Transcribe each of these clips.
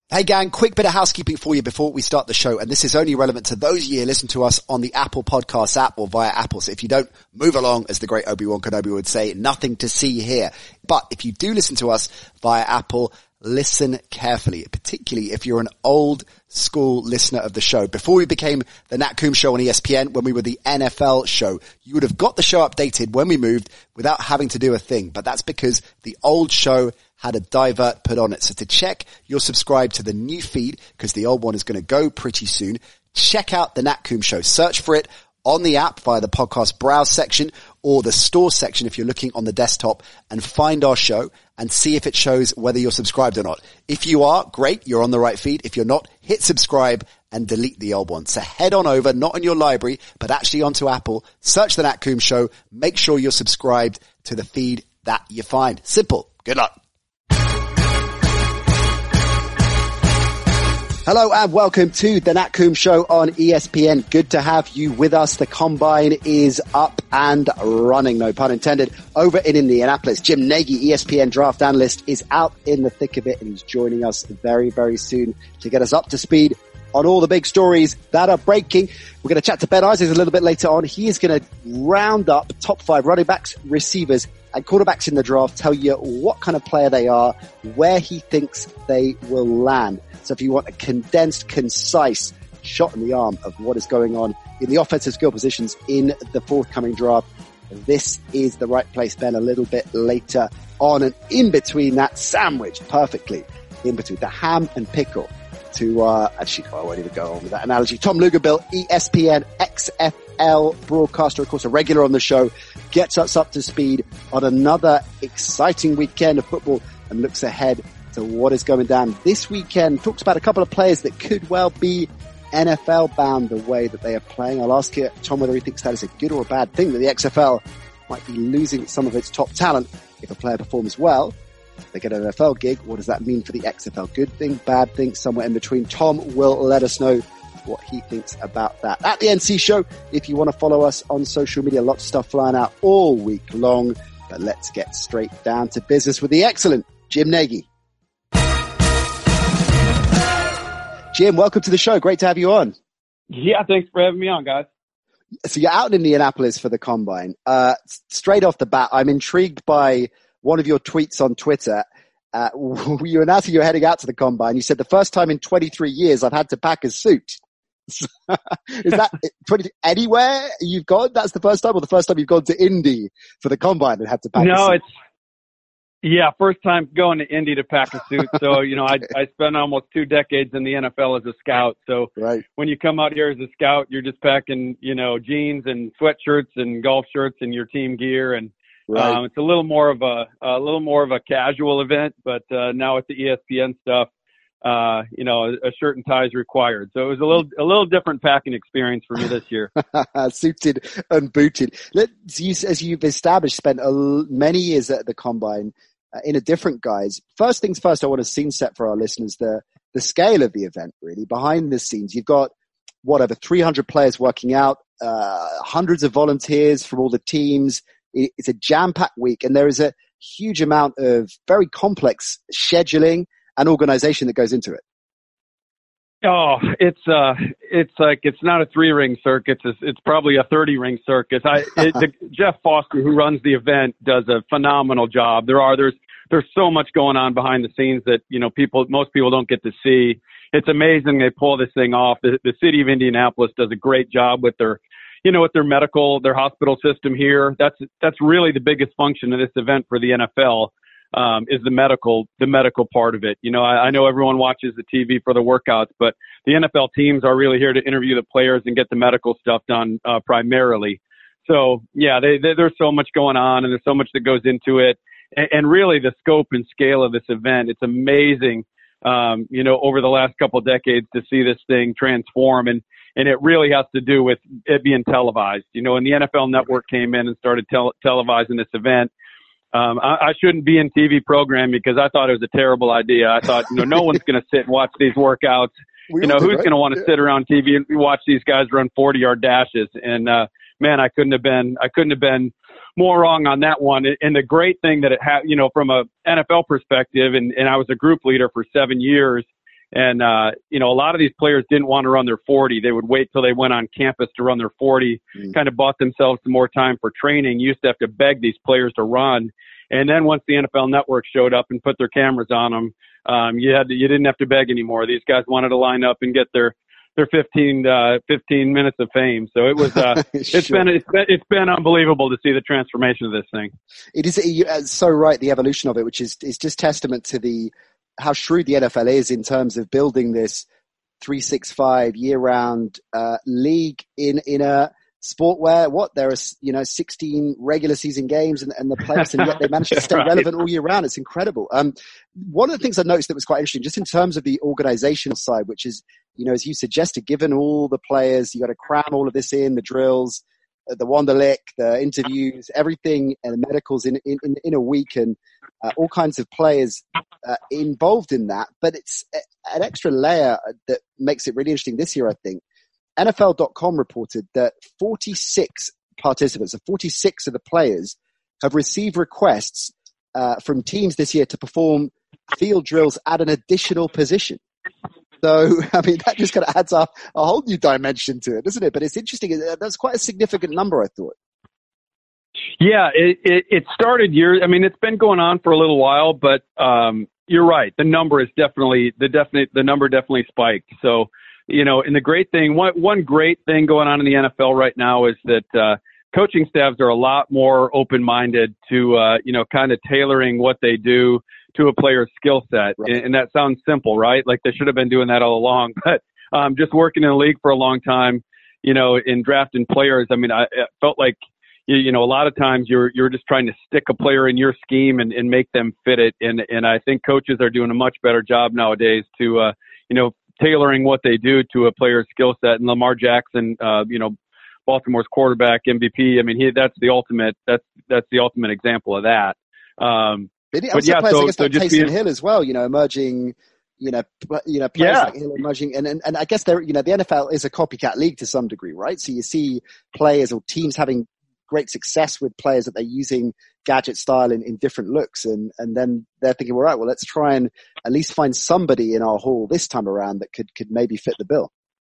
Hey gang, quick bit of housekeeping for you before we start the show, and this is only relevant to those of you who listen to us on the Apple Podcasts app or via Apple. So if you don't move along, as the great Obi-Wan Kenobi would say, nothing to see here. But if you do listen to us via Apple, listen carefully, particularly if you're an old school listener of the show. Before we became the Nat Coombs Show on ESPN, when we were the NFL show, you would have got the show updated when we moved without having to do a thing. But that's because the old show had a divert put on it. So to check, you're subscribed to the new feed because the old one is going to go pretty soon. Check out the Nat Coombs Show. Search for it on the app via the podcast browse section or the store section if you're looking on the desktop, and find our show and see if it shows whether you're subscribed or not. If you are, great, you're on the right feed. If you're not, hit subscribe and delete the old one. So head on over, not in your library, but actually onto Apple, search the Nat Coombs Show, make sure you're subscribed to the feed that you find. Simple. Good luck. Hello and welcome to the Nat Coombs Show on ESPN. Good to have you with us. The Combine is up and running, no pun intended, over in Indianapolis. Jim Nagy, ESPN draft analyst, is out in the thick of it, and he's joining us very, very soon to get us up to speed on all the big stories that are breaking. We're going to chat to Ben Isaacs a little bit later on. He is going to round up top 5 running backs, receivers, and quarterbacks in the draft, tell you what kind of player they are, where he thinks they will land. So if you want a condensed, concise shot in the arm of what is going on in the offensive skill positions in the forthcoming draft, this is the right place, Ben, a little bit later on. And in between that, sandwich perfectly in between the ham and pickle to, actually, I won't even go on with that analogy. Tom Lugerbill, ESPN XFL broadcaster, of course, a regular on the show, gets us up to speed on another exciting weekend of football and looks ahead to what is going down this weekend. Talks about a couple of players that could well be NFL bound the way that they are playing. I'll ask Tom whether he thinks that is a good or a bad thing, that the XFL might be losing some of its top talent. If a player performs well, they get an NFL gig. What does that mean for the XFL? Good thing, bad thing, somewhere in between. Tom will let us know what he thinks about that. At the NC Show, if you want to follow us on social media, lots of stuff flying out all week long. But let's get straight down to business with the excellent Jim Nagy. Jim, welcome to the show. Great to have you on. Yeah, thanks for having me on, guys. So you're out in Indianapolis for the Combine. Straight off the bat, I'm intrigued by one of your tweets on Twitter. You announced you're heading out to the Combine. You said, the first time in 23 years I've had to pack a suit. Is that anywhere you've gone? That's the first time, or the first time you've gone to Indy for the Combine and had to pack a suit? Yeah, first time going to Indy to pack a suit. So, I spent almost 2 decades in the NFL as a scout. So right. When you come out here as a scout, you're just packing, jeans and sweatshirts and golf shirts and your team gear. And right. It's a little more of a casual event, but now with the ESPN stuff, a shirt and tie is required. So it was a little different packing experience for me this year. Suited and booted. As you've established, spent many years at the Combine in a different guise. First things first, I want a scene set for our listeners, the scale of the event, really, behind the scenes. You've got, over 300 players working out, hundreds of volunteers from all the teams. It's a jam-packed week, and there is a huge amount of very complex scheduling and organization that goes into it. Oh, it's not a 3-ring circus. It's probably a 30-ring circus. Jeff Foster, who runs the event, does a phenomenal job. There's so much going on behind the scenes that, most people don't get to see. It's amazing they pull this thing off. The city of Indianapolis does a great job with their their hospital system here. That's really the biggest function of this event for the NFL. Is the medical part of it. I know everyone watches the TV for the workouts, but the NFL teams are really here to interview the players and get the medical stuff done, primarily. So yeah, there's so much going on, and there's so much that goes into it. And really the scope and scale of this event, it's amazing, over the last couple of decades to see this thing transform. And it really has to do with it being televised. When the NFL Network came in and started televising this event, I shouldn't be in TV programming because I thought it was a terrible idea. I thought, no one's going to sit and watch these workouts. Who's going to want to sit around TV and watch these guys run 40-yard dashes? And, man, I couldn't have been more wrong on that one. And the great thing that it had, from a NFL perspective, and I was a group leader for 7 years, And, a lot of these players didn't want to run their 40. They would wait till they went on campus to run their 40, kind of bought themselves some more time for training. You used to have to beg these players to run. And then once the NFL Network showed up and put their cameras on them, you didn't have to beg anymore. These guys wanted to line up and get their 15 minutes of fame. So it was, it's been unbelievable to see the transformation of this thing. It is so right. The evolution of it, which is just testament to how shrewd the NFL is in terms of building this 365 year-round league in a sport where there are 16 regular season games and the playoffs, and yet they manage to stay right. relevant all year round. It's incredible. One of the things I noticed that was quite interesting, just in terms of the organizational side, which is, as you suggested, given all the players, you got to cram all of this in, the drills, the Wonderlic, the interviews, everything, and the medicals in a week, and all kinds of players involved in that. But it's an extra layer that makes it really interesting this year, I think. NFL.com reported that 46 participants, so 46 of the players, have received requests from teams this year to perform field drills at an additional position. So, that just kind of adds up a whole new dimension to it, doesn't it? But it's interesting. That's quite a significant number, I thought. Yeah, it started years. It's been going on for a little while, but you're right. The number the number definitely spiked. So, and the great thing, one great thing going on in the NFL right now is that coaching staffs are a lot more open-minded to, kind of tailoring what they do to a player's skill set. Right. And that sounds simple, right? Like they should have been doing that all along. But just working in the league for a long time, in drafting players, I felt like, a lot of times you're just trying to stick a player in your scheme and make them fit it. And I think coaches are doing a much better job nowadays to, tailoring what they do to a player's skill set. And Lamar Jackson, Baltimore's quarterback MVP. That's the ultimate example of that. But yeah, players like Taysom Hill as well, emerging, players like Hill emerging. And I guess the NFL is a copycat league to some degree, right? So you see players or teams having great success with players that they're using gadget style in different looks. And then they're thinking, all right, well, let's try and at least find somebody in our hall this time around that could maybe fit the bill.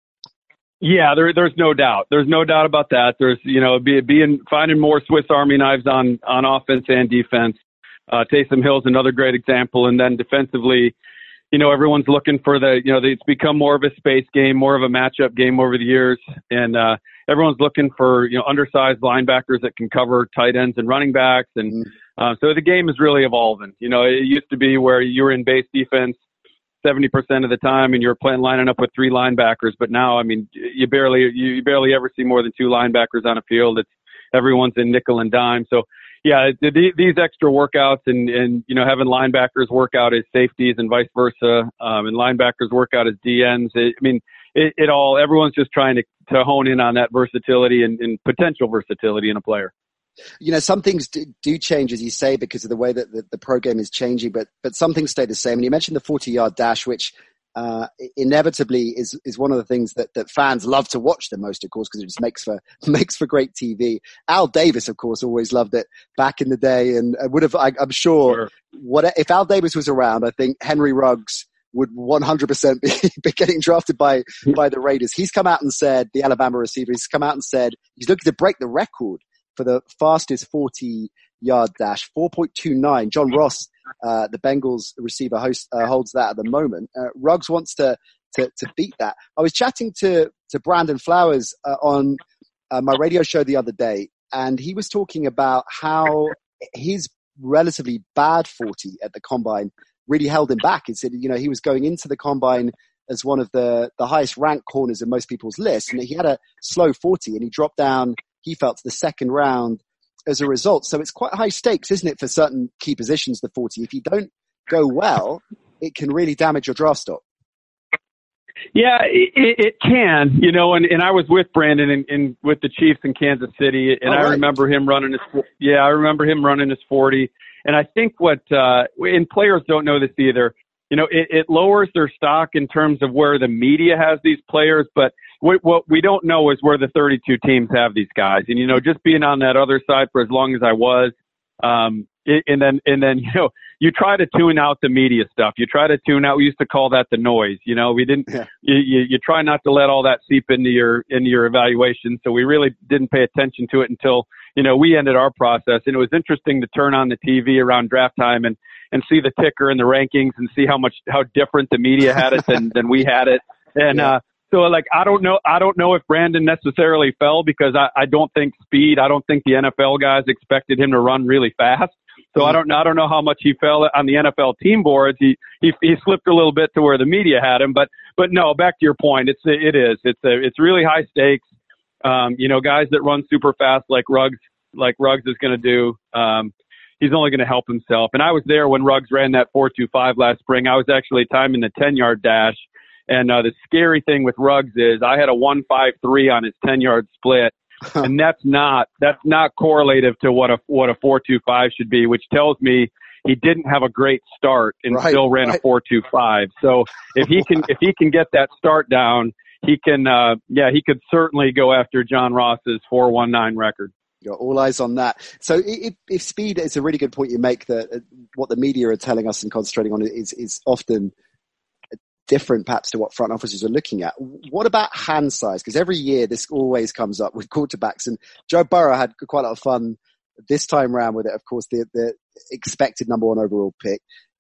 Yeah, there's no doubt. There's no doubt about that. There's, finding more Swiss Army knives on offense and defense. Taysom Hill's another great example. And then defensively, everyone's looking for it's become more of a space game, more of a matchup game over the years. And, everyone's looking for, undersized linebackers that can cover tight ends and running backs. And, so the game is really evolving. It used to be where you were in base defense 70% of the time and you're lining up with three linebackers. But now, you barely ever see more than two linebackers on a field. Everyone's in nickel and dime. So, yeah, these extra workouts and having linebackers work out as safeties and vice versa, and linebackers work out as DNs. Everyone's just trying to hone in on that versatility and potential versatility in a player. Some things do change, as you say, because of the way that the pro game is changing, but some things stay the same. And you mentioned the 40-yard dash, which inevitably is one of the things that fans love to watch the most, of course, because it just makes for great TV. Al Davis, of course, always loved it back in the day, and would have. I'm sure. If Al Davis was around, I think Henry Ruggs would 100% be getting drafted by the Raiders. He's come out and said, the Alabama receiver, he's come out and said he's looking to break the record for the fastest 40-yard dash, 4.29. John Ross, the Bengals receiver, holds that at the moment. Ruggs wants to beat that. I was chatting to Brandon Flowers on my radio show the other day, and he was talking about how his relatively bad 40 at the combine really held him back. He said, he was going into the combine as one of the highest ranked corners in most people's list, and he had a slow 40, and he dropped down, he felt, to the second round as a result. So it's quite high stakes, isn't it, for certain key positions, the 40. If you don't go well, it can really damage your draft stock. Yeah, it can, and I was with Brandon and with the Chiefs in Kansas City, and I remember him running his 40. And I think and players don't know this either, it lowers their stock in terms of where the media has these players, but what we don't know is where the 32 teams have these guys. And, just being on that other side for as long as I was, and then you try to tune out the media stuff. You try to tune out. We used to call that the noise. We didn't. Yeah. You try not to let all that seep into your evaluation. So we really didn't pay attention to it until we ended our process. And it was interesting to turn on the TV around draft time and see the ticker and the rankings and see how different the media had it than we had it. And so I don't know if Brandon necessarily fell because I don't think speed. I don't think the NFL guys expected him to run really fast. So I don't know how much he fell on the NFL team boards. He slipped a little bit to where the media had him, but no, back to your point. It's really high stakes. Guys that run super fast like Ruggs is going to do. He's only going to help himself. And I was there when Ruggs ran that 4.25 last spring. I was actually timing the 10-yard dash. And the scary thing with Ruggs is I had a 1.53 on his 10-yard split. And that's not correlative to what a 4.25 should be, which tells me he didn't have a great start and still ran a 4.25. So if he can get that start down, he could certainly go after John Ross's 4.19 record. Got all eyes on that. So if speed is a really good point you make, that what the media are telling us and concentrating on is often different perhaps to what front offices are looking at. What about hand size? Because every year this always comes up with quarterbacks, and Joe Burrow had quite a lot of fun this time around with it. Of course, the expected number 1 overall pick.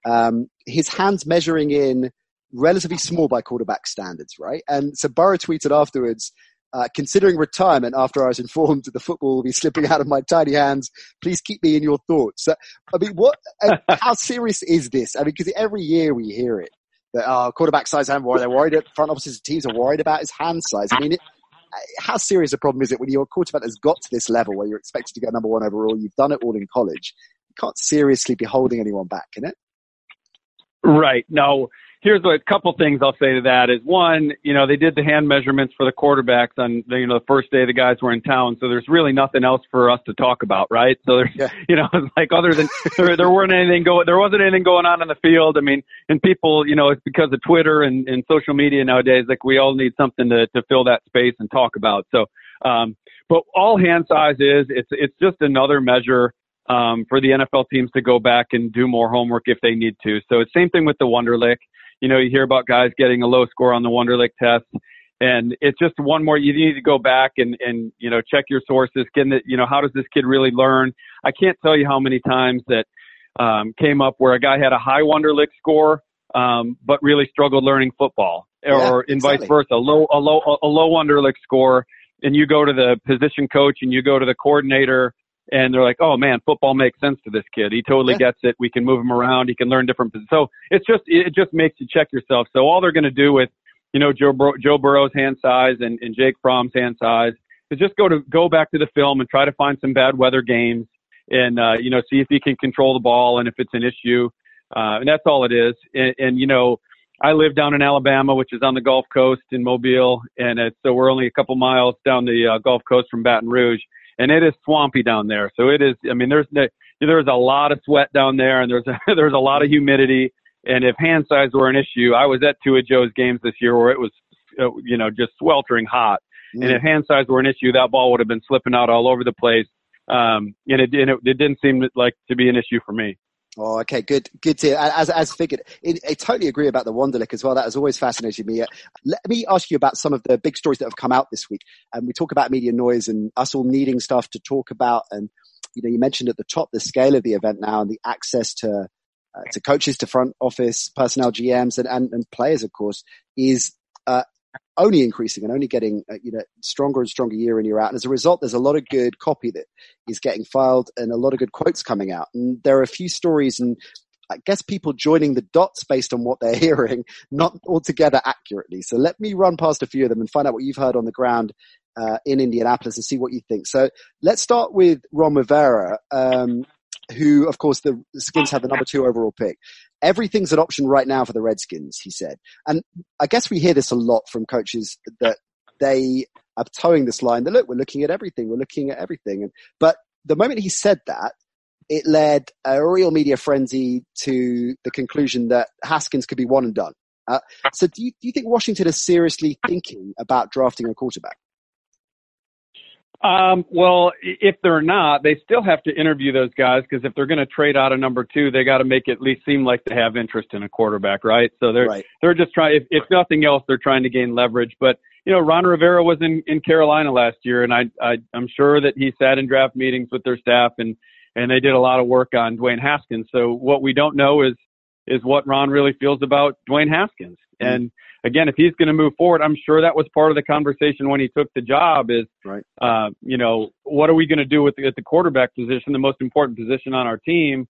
His hands measuring in relatively small by quarterback standards, right? And so Burrow tweeted afterwards, considering retirement after I was informed that the football will be slipping out of my tiny hands, please keep me in your thoughts. I mean, how serious is this? I mean, because every year we hear it. Quarterback size, they're worried. Front offices and teams are worried about his hand size. I mean, how serious a problem is it when your quarterback has got to this level where you're expected to go number 1 overall? You've done it all in college. You can't seriously be holding anyone back, can it? Right. No. Here's a couple things I'll say to that is, one, they did the hand measurements for the quarterbacks on the first day the guys were in town. So there's really nothing else for us to talk about, right? So there's, it's like other than there wasn't anything going on in the field. I mean, and people, it's because of Twitter and social media nowadays, like we all need something to fill that space and talk about. So, but all hand size it's just another measure for the NFL teams to go back and do more homework if they need to. So it's same thing with the Wonderlic. You hear about guys getting a low score on the Wonderlic test, and it's just one more. You need to go back and check your sources. How does this kid really learn? I can't tell you how many times that came up where a guy had a high Wonderlic score, but really struggled learning football, or vice versa, a low Wonderlic score, and you go to the position coach and you go to the coordinator. And they're like, oh man, football makes sense to this kid. He totally gets it. We can move him around. He can learn different positions. So it just makes you check yourself. So all they're going to do with, Joe Burrow's hand size and Jake Fromm's hand size is just go back to the film and try to find some bad weather games and, see if he can control the ball and if it's an issue. And that's all it is. And I live down in Alabama, which is on the Gulf Coast in Mobile. And so we're only a couple miles down the Gulf Coast from Baton Rouge. And it is swampy down there. So it is, there's a lot of sweat down there and there's a lot of humidity. And if hand size were an issue, I was at 2 of Joe's games this year where it was, just sweltering hot. And if hand size were an issue, that ball would have been slipping out all over the place. And it didn't seem like to be an issue for me. Oh, okay, good to hear. As figured, I totally agree about the Wonderlic as well. That has always fascinated me. Let me ask you about some of the big stories that have come out this week. And we talk about media noise and us all needing stuff to talk about. And you mentioned at the top the scale of the event now and the access to coaches, to front office personnel, GMs, and players, of course, is only increasing and only getting stronger and stronger year in, year out. And as a result, there's a lot of good copy that is getting filed and a lot of good quotes coming out. And there are a few stories and I guess people joining the dots based on what they're hearing, not altogether accurately. So let me run past a few of them and find out what you've heard on the ground in Indianapolis and see what you think. So let's start with Ron Rivera, who, of course, the Skins have the number 2 overall pick. Everything's an option right now for the Redskins, he said. And I guess we hear this a lot from coaches that they are towing this line that, look, we're looking at everything. But the moment he said that, it led a real media frenzy to the conclusion that Haskins could be one and done. So do you think Washington is seriously thinking about drafting a quarterback? Well, if they're not, they still have to interview those guys, because if they're going to trade out of number 2, they got to make it at least seem like they have interest in a quarterback, right? So they're just trying, if nothing else, they're trying to gain leverage. But, Ron Rivera was in Carolina last year, and I'm sure that he sat in draft meetings with their staff, and they did a lot of work on Dwayne Haskins. So what we don't know is what Ron really feels about Dwayne Haskins. Mm-hmm. And again, if he's going to move forward, I'm sure that was part of the conversation when he took the job is, right. What are we going to do at the quarterback position, the most important position on our team?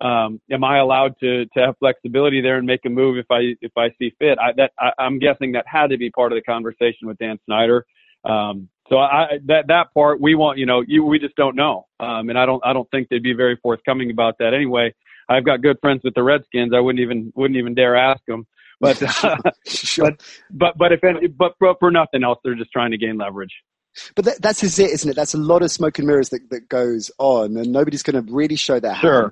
Am I allowed to have flexibility there and make a move if I see fit? I'm guessing that had to be part of the conversation with Dan Snyder. So that part we want, we just don't know. And I don't think they'd be very forthcoming about that anyway. I've got good friends with the Redskins. I wouldn't even dare ask them. But sure. but for nothing else, they're just trying to gain leverage. But that's it, isn't it? That's a lot of smoke and mirrors that goes on, and nobody's going to really show their hand. Sure.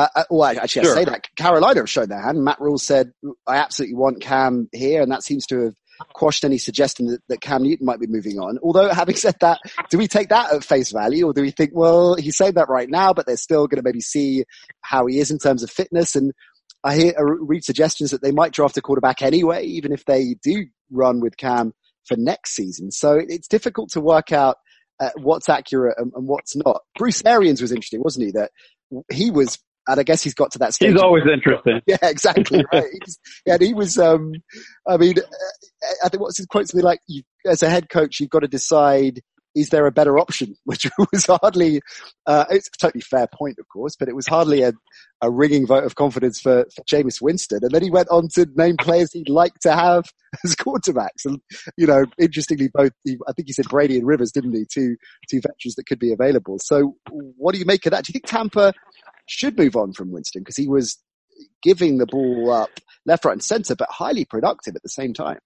I say that Carolina have shown their hand. Matt Rule said, "I absolutely want Cam here," and that seems to have quashed any suggestion that Cam Newton might be moving on. Although, having said that, do we take that at face value, or do we think, well, he's saying that right now, but they're still going to maybe see how he is in terms of fitness? And I read suggestions that they might draft a quarterback anyway, even if they do run with Cam for next season. So it's difficult to work out what's accurate and what's not. Bruce Arians was interesting, wasn't he? That he was, and I guess he's got to that stage. He's always interesting. Yeah, exactly. Right. He was, I think what's his quote to me like, as a head coach, you've got to decide, is there a better option? Which was hardly, it's a totally fair point, of course, but it was hardly a ringing vote of confidence for Jameis Winston. And then he went on to name players he'd like to have as quarterbacks. And, interestingly, I think he said Brady and Rivers, didn't he? Two veterans that could be available. So what do you make of that? Do you think Tampa should move on from Winston? Because he was giving the ball up left, right, and center, but highly productive at the same time.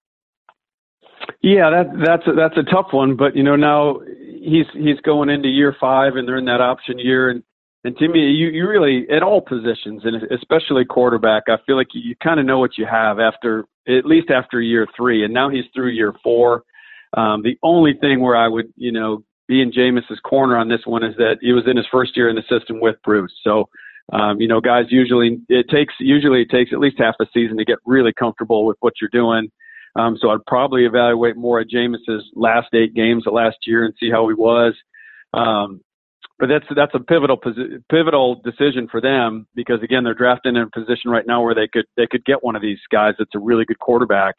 Yeah, that's a tough one, but now he's going into year 5 and they're in that option year, and to me, you really at all positions, and especially quarterback, I feel like you kind of know what you have at least after year 3, and now he's through year 4. The only thing where I would be in Jameis's corner on this one is that he was in his first year in the system with Bruce, so. Guys, usually it takes at least half a season to get really comfortable with what you're doing. So I'd probably evaluate more at Jameis's last 8 games of last year and see how he was. But that's a pivotal decision for them, because again, they're drafting in a position right now where they could get one of these guys that's a really good quarterback.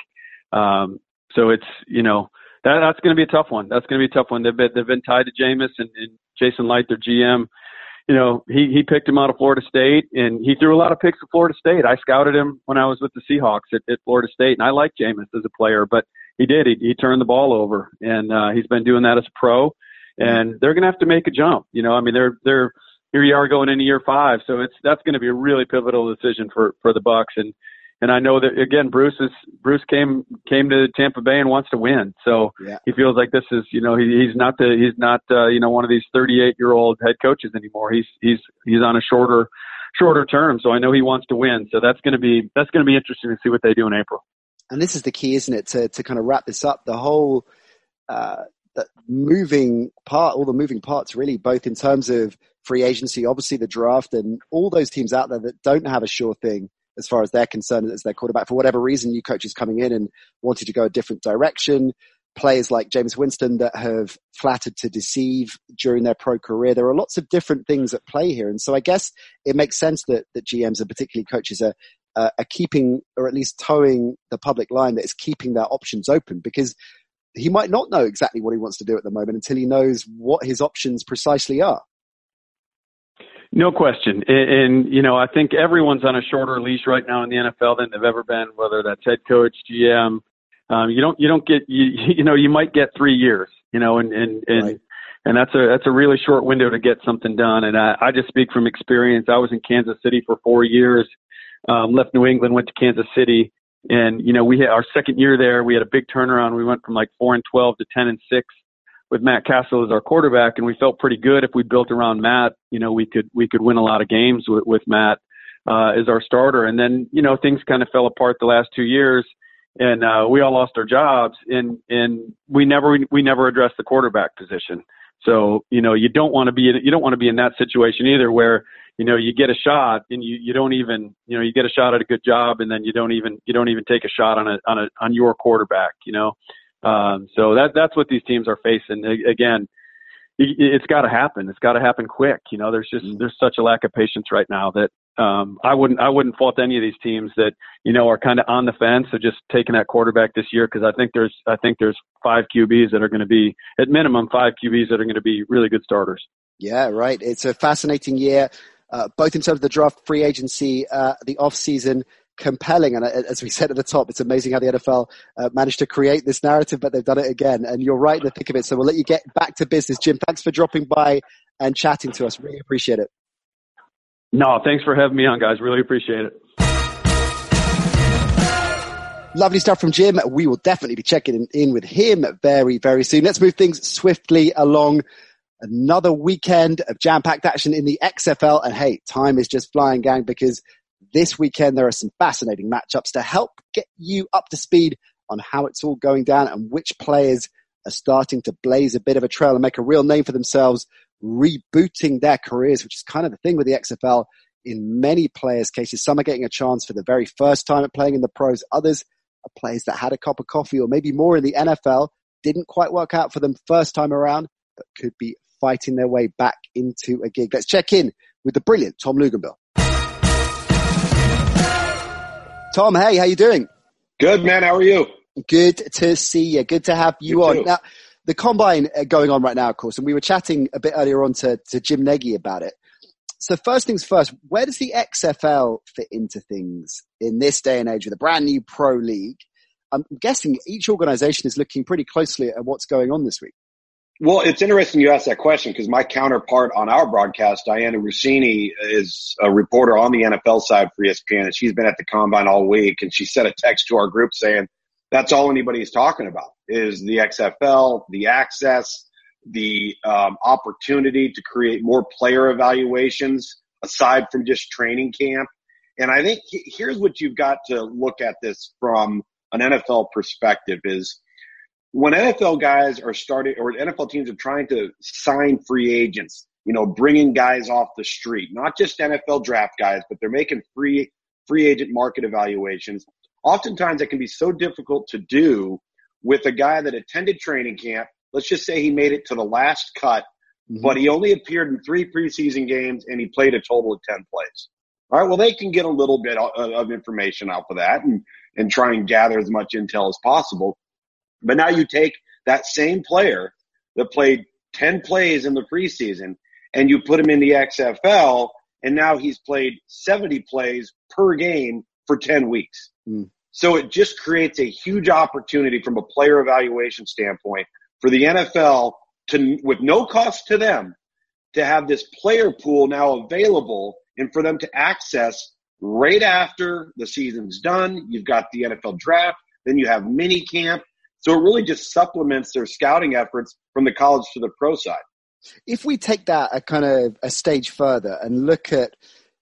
So it's that's going to be a tough one. That's going to be a tough one. They've been tied to Jameis, and Jason Light, their GM. He picked him out of Florida State, and he threw a lot of picks at Florida State. I scouted him when I was with the Seahawks at Florida State, and I like Jameis as a player, but he He turned the ball over, and he's been doing that as a pro, and they're going to have to make a jump. They're here you are going into year 5, so that's going to be a really pivotal decision for the Bucs, and I know that again, Bruce came to Tampa Bay and wants to win. So He feels like this is, he's not one of these 38-year-old head coaches anymore. He's on a shorter term. So I know he wants to win. So that's going to be interesting to see what they do in April. And this is the key, isn't it? To kind of wrap this up, the whole, all the moving parts really, both in terms of free agency, obviously the draft, and all those teams out there that don't have a sure thing as far as they're concerned as their quarterback. For whatever reason, new coaches coming in and wanting to go a different direction. Players like Jameis Winston that have flattered to deceive during their pro career. There are lots of different things at play here. And so I guess it makes sense that GMs and particularly coaches are keeping, or at least towing the public line that is keeping their options open, because he might not know exactly what he wants to do at the moment until he knows what his options precisely are. No question. And I think everyone's on a shorter leash right now in the NFL than they've ever been, whether that's head coach, GM. You might get 3 years, and that's a really short window to get something done. And I just speak from experience. I was in Kansas City for 4 years, left New England, went to Kansas City, and, we had our second year there. We had a big turnaround. We went from like 4-12 to 10-6. With Matt Castle as our quarterback, and we felt pretty good if we built around Matt. We could win a lot of games with Matt as our starter. And then things kind of fell apart the last 2 years, and we all lost our jobs, and we never addressed the quarterback position. So, you don't want to be in that situation either where, you get a shot and you don't even, you get a shot at a good job and then you don't even take a shot on your quarterback, So that's what these teams are facing. Again, it's got to happen. It's got to happen quick. There's such a lack of patience right now that I wouldn't fault any of these teams that are kind of on the fence of just taking that quarterback this year, because I think there's 5 QBs that are going to be, at minimum 5 QBs that are going to be really good starters. Yeah, right. It's a fascinating year, both in terms of the draft, free agency, the off season. Compelling, and as we said at the top, it's amazing how the NFL managed to create this narrative, but they've done it again, and you're right in the thick of it. So we'll let you get back to business. Jim, thanks for dropping by and chatting to us. Really appreciate it. No, thanks for having me on, guys. Really appreciate it. Lovely stuff from Jim. We will definitely be checking in with him very, very soon. Let's move things swiftly along. Another weekend of jam-packed action in the XFL, and hey, time is just flying, gang, because this weekend, there are some fascinating matchups to help get you up to speed on how it's all going down and which players are starting to blaze a bit of a trail and make a real name for themselves, rebooting their careers, which is kind of the thing with the XFL in many players' cases. Some are getting a chance for the very first time at playing in the pros. Others are players that had a cup of coffee or maybe more in the NFL, didn't quite work out for them first time around, but could be fighting their way back into a gig. Let's check in with the brilliant Tom Luginbill. Tom, hey, how you doing? Good, man. How are you? Good to see you. Good to have you on. Now, the Combine going on right now, of course, and we were chatting a bit earlier on to Jim Nagy about it. So first things first, where does the XFL fit into things in this day and age with a brand new pro league? I'm guessing each organization is looking pretty closely at what's going on this week. Well, it's interesting you asked that question because my counterpart on our broadcast, Diana Rossini, is a reporter on the NFL side for ESPN, and she's been at the Combine all week, and she sent a text to our group saying that's all anybody's talking about is the XFL, the access, the opportunity to create more player evaluations aside from just training camp. And I think here's what you've got to look at this from an NFL perspective is when NFL guys are starting or NFL teams are trying to sign free agents, bringing guys off the street, not just NFL draft guys, but they're making free agent market evaluations. Oftentimes it can be so difficult to do with a guy that attended training camp. Let's just say he made it to the last cut, but he only appeared in 3 preseason games and he played a total of 10 plays. All right, well, they can get a little bit of information out of that and try and gather as much intel as possible. But now you take that same player that played 10 plays in the preseason and you put him in the XFL, and now he's played 70 plays per game for 10 weeks. So it just creates a huge opportunity from a player evaluation standpoint for the NFL to, with no cost to them, to have this player pool now available and for them to access right after the season's done. You've got the NFL draft, then you have mini camp. So it really just supplements their scouting efforts from the college to the pro side. If we take that a kind of a stage further and look at,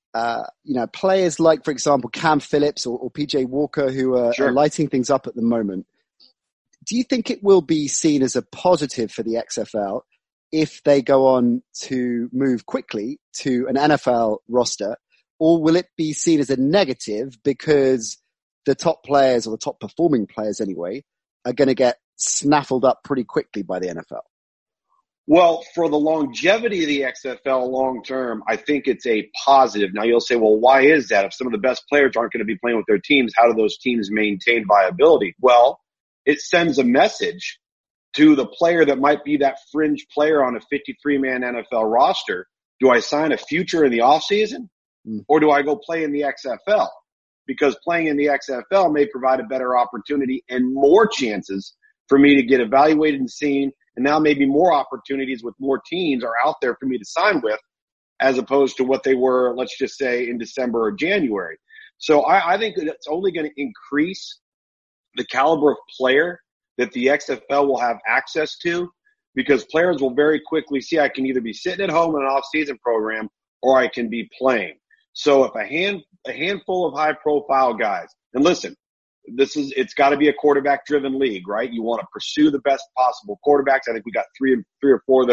players like, for example, Cam Phillips or PJ Walker, who are lighting things up at the moment, do you think it will be seen as a positive for the XFL if they go on to move quickly to an NFL roster, or will it be seen as a negative because the top players, or the top performing players anyway, are going to get snaffled up pretty quickly by the NFL? Well, for the longevity of the XFL long term, I think it's a positive. Now you'll say, well, why is that? If some of the best players aren't going to be playing with their teams, how do those teams maintain viability? Well, it sends a message to the player that might be that fringe player on a 53-man NFL roster. Do I sign a future in the offseason, or do I go play in the XFL? Because playing in the XFL may provide a better opportunity and more chances for me to get evaluated and seen, and now maybe more opportunities with more teams are out there for me to sign with, as opposed to what they were, let's just say, in December or January. So I think that it's only going to increase the caliber of player that the XFL will have access to, because players will very quickly see I can either be sitting at home in an off-season program or I can be playing. So if a handful of high-profile guys, and listen, it's got to be a quarterback-driven league, right? You want to pursue the best possible quarterbacks. I think we got three or four that are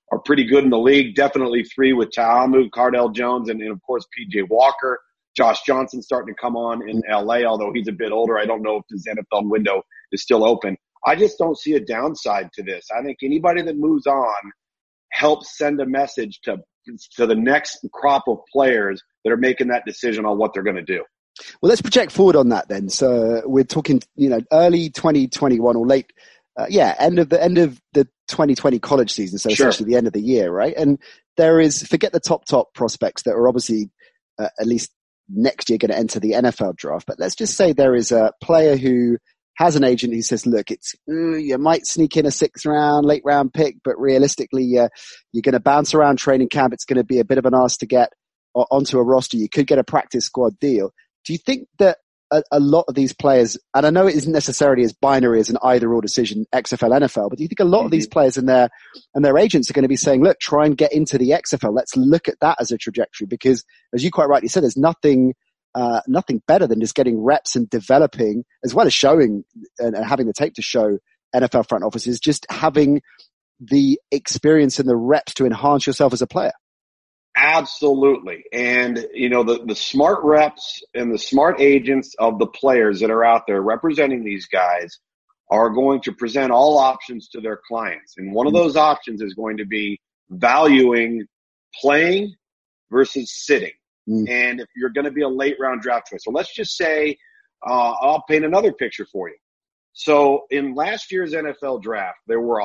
are pretty good in the league. Definitely 3 with Ta'amu, Cardell Jones, and of course, PJ Walker. Josh Johnson starting to come on in LA, although he's a bit older. I don't know if his NFL window is still open. I just don't see a downside to this. I think anybody that moves on helps send a message to the next crop of players that are making that decision on what they're going to do. Well, let's project forward on that then. So we're talking, early 2021 or late, end of the 2020 college season. So essentially the end of the year, right? And there is, forget the top prospects that are obviously at least next year going to enter the NFL draft. But let's just say there is a player who has an agent who says, look, it's you might sneak in a 6th round, late round pick, but realistically, you're going to bounce around training camp. It's going to be a bit of an ask to get onto a roster. You could get a practice squad deal. Do you think that a lot of these players, and I know it isn't necessarily as binary as an either or decision, XFL, NFL, but do you think a lot of these players and their agents are going to be saying, look, try and get into the XFL. Let's look at that as a trajectory, because as you quite rightly said, there's nothing better than just getting reps and developing, as well as showing and having the tape to show NFL front offices, just having the experience and the reps to enhance yourself as a player. Absolutely. And, the smart reps and the smart agents of the players that are out there representing these guys are going to present all options to their clients. And one of those options is going to be valuing playing versus sitting. And if you're going to be a late round draft choice. So let's just say, I'll paint another picture for you. So in last year's NFL draft, there were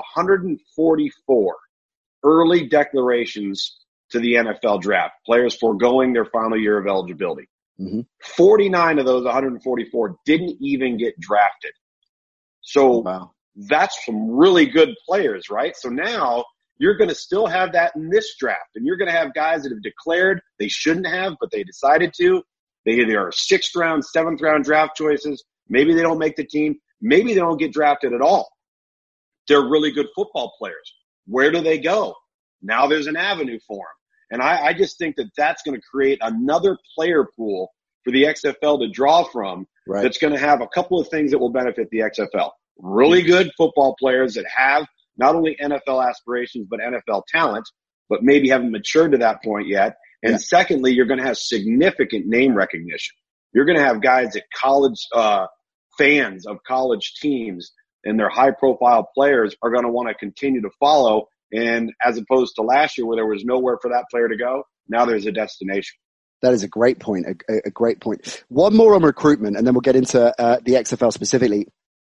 144 early declarations to the NFL draft, players foregoing their final year of eligibility. 49 of those 144 didn't even get drafted. So that's some really good players, right? So now you're going to still have that in this draft, and you're going to have guys that have declared they shouldn't have, but they decided to. They either are 6th round, 7th round draft choices. Maybe they don't make the team. Maybe they don't get drafted at all. They're really good football players. Where do they go? Now there's an avenue for them. And I just think that that's going to create another player pool for the XFL to draw from. Right. That's going to have a couple of things that will benefit the XFL. Really good football players that have not only NFL aspirations, but NFL talent, but maybe haven't matured to that point yet. And secondly, you're going to have significant name recognition. You're going to have guys at college, fans of college teams and their high profile players are going to want to continue to follow. And as opposed to last year where there was nowhere for that player to go, now there's a destination. That is a great point. A great point. One more on recruitment, and then we'll get into the XFL specifically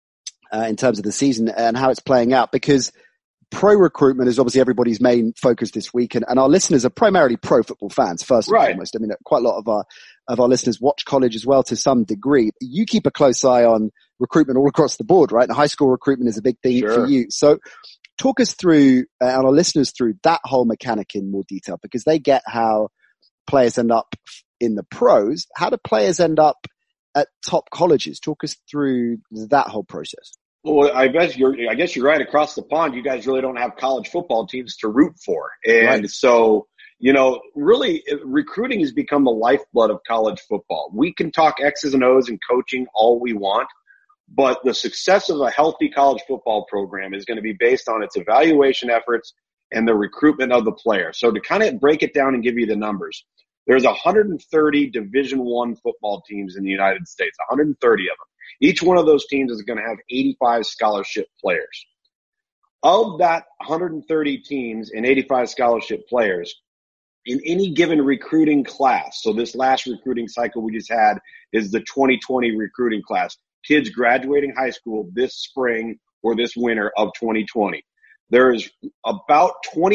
in terms of the season and how it's playing out, because pro recruitment is obviously everybody's main focus this week, and our listeners are primarily pro football fans first and foremost. I mean, quite a lot of our listeners watch college as well to some degree. You keep a close eye on recruitment all across the board, right? And high school recruitment is a big thing for you. So talk us through, and our listeners through that whole mechanic in more detail, because they get how players end up in the pros. How do players end up at top colleges? Talk us through that whole process. Well, I guess you're right. Across the pond, you guys really don't have college football teams to root for. And so, really recruiting has become the lifeblood of college football. We can talk X's and O's and coaching all we want, but the success of a healthy college football program is going to be based on its evaluation efforts and the recruitment of the player. So to kind of break it down and give you the numbers, there's 130 Division I football teams in the United States, 130 of them. Each one of those teams is going to have 85 scholarship players. Of that 130 teams and 85 scholarship players, in any given recruiting class, so this last recruiting cycle we just had is the 2020 recruiting class, kids graduating high school this spring or this winter of 2020. There is about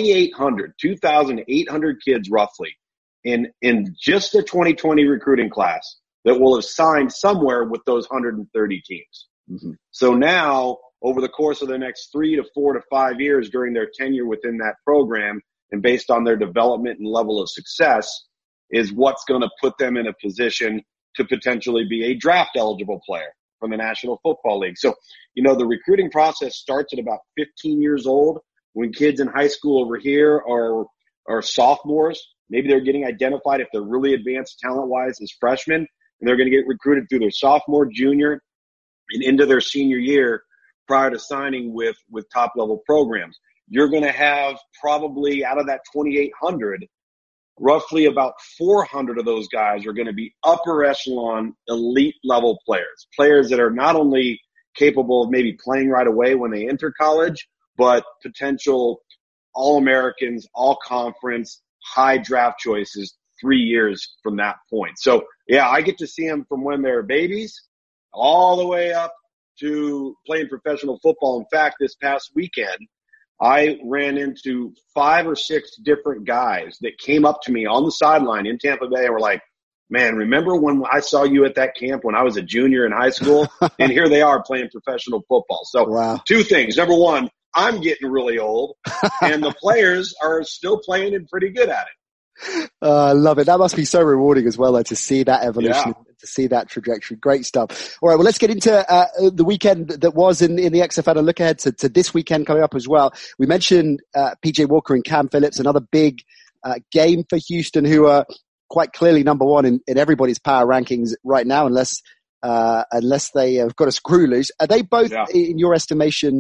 2,800 kids roughly in just the 2020 recruiting class that will have signed somewhere with those 130 teams. Mm-hmm. So now, over the course of the next 3 to 4 to 5 years during their tenure within that program, and based on their development and level of success, is what's going to put them in a position to potentially be a draft-eligible player from the National Football League. So, the recruiting process starts at about 15 years old when kids in high school over here are sophomores. Maybe they're getting identified if they're really advanced talent-wise as freshmen, and they're going to get recruited through their sophomore, junior, and into their senior year prior to signing with top-level programs. you're going to have probably out of that 2,800, roughly about 400 of those guys are going to be upper echelon, elite level players that are not only capable of maybe playing right away when they enter college, but potential All-Americans, all-conference, high draft choices 3 years from that point. So, yeah, I get to see them from when they're babies all the way up to playing professional football. In fact, this past weekend, I ran into 5 or 6 different guys that came up to me on the sideline in Tampa Bay and were like, man, remember when I saw you at that camp when I was a junior in high school? And here they are playing professional football. So wow. 2 things. Number one, I'm getting really old, and the players are still playing and pretty good at it. I love it. That must be so rewarding as well, though, to see that evolution, to see that trajectory. Great stuff. All right, well, let's get into the weekend that was in the XFL and look ahead to this weekend coming up as well. We mentioned PJ Walker and Cam Phillips, another big game for Houston, who are quite clearly number one in everybody's power rankings right now, unless they have got a screw loose. Are they both, in your estimation,